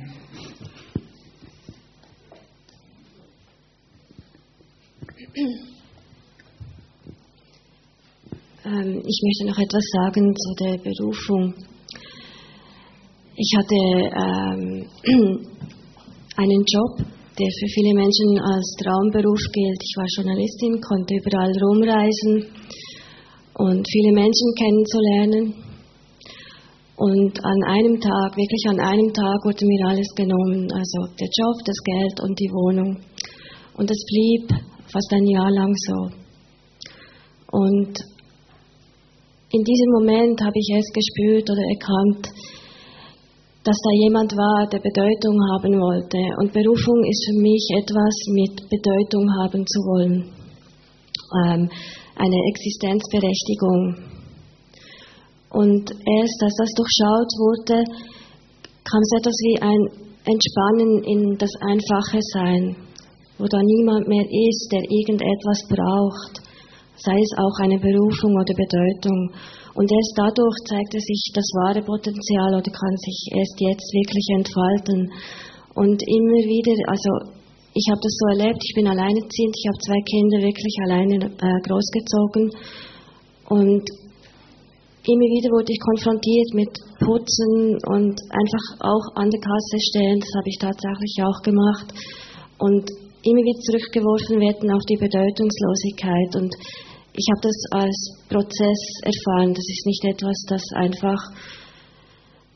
S22: Ähm, ich möchte noch etwas sagen zu der Berufung. Ich hatte ähm, einen Job, der für viele Menschen als Traumberuf gilt. Ich war Journalistin, konnte überall rumreisen und viele Menschen kennenzulernen. Und an einem Tag, wirklich an einem Tag, wurde mir alles genommen. Also der Job, das Geld und die Wohnung. Und es blieb fast ein Jahr lang so. Und in diesem Moment habe ich es gespürt oder erkannt, dass da jemand war, der Bedeutung haben wollte. Und Berufung ist für mich etwas mit Bedeutung haben zu wollen. Ähm, eine Existenzberechtigung. Und erst als das durchschaut wurde, kam es etwas wie ein Entspannen in das einfache Sein, wo da niemand mehr ist, der irgendetwas braucht, sei es auch eine Berufung oder Bedeutung. Und erst dadurch zeigte sich das wahre Potenzial oder kann sich erst jetzt wirklich entfalten. Und immer wieder, also ich habe das so erlebt, ich bin alleinerziehend, ich habe zwei Kinder wirklich alleine äh, großgezogen und immer wieder wurde ich konfrontiert mit Putzen und einfach auch an der Kasse stehen, das habe ich tatsächlich auch gemacht und immer wieder zurückgeworfen werden auf die Bedeutungslosigkeit. Und ich habe das als Prozess erfahren. Das ist nicht etwas, das einfach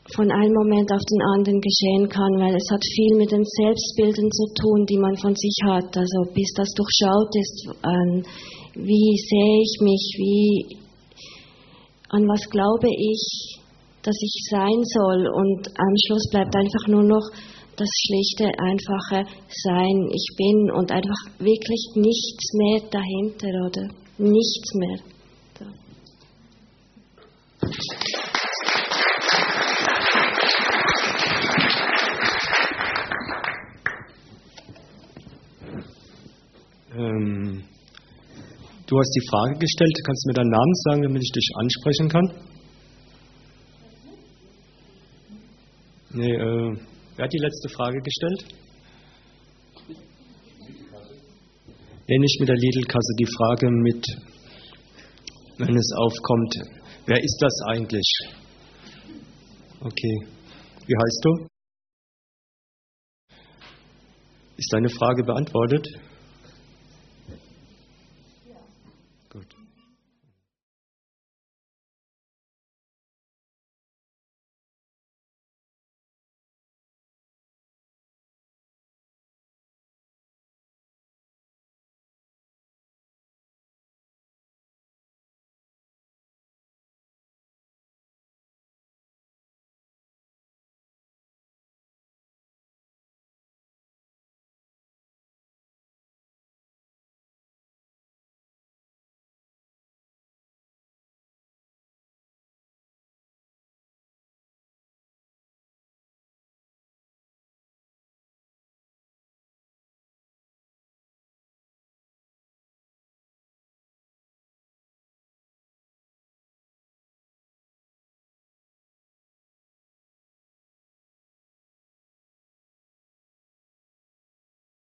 S22: von einem Moment auf den anderen geschehen kann, weil es hat viel mit den Selbstbildern zu tun, die man von sich hat. Also bis das durchschaut ist, an wie sehe ich mich, wie, an was glaube ich, dass ich sein soll, und am Schluss bleibt einfach nur noch das schlichte, einfache Sein, ich bin, und einfach wirklich nichts mehr dahinter, oder nichts mehr. So.
S9: Ähm, du hast die Frage gestellt, kannst du mir deinen Namen sagen, damit ich dich ansprechen kann? Nee, äh, wer hat die letzte Frage gestellt? Nee, nicht mit der Lidl-Kasse, die Frage mit, wenn es aufkommt, wer ist das eigentlich? Okay, wie heißt du? Ist deine Frage beantwortet?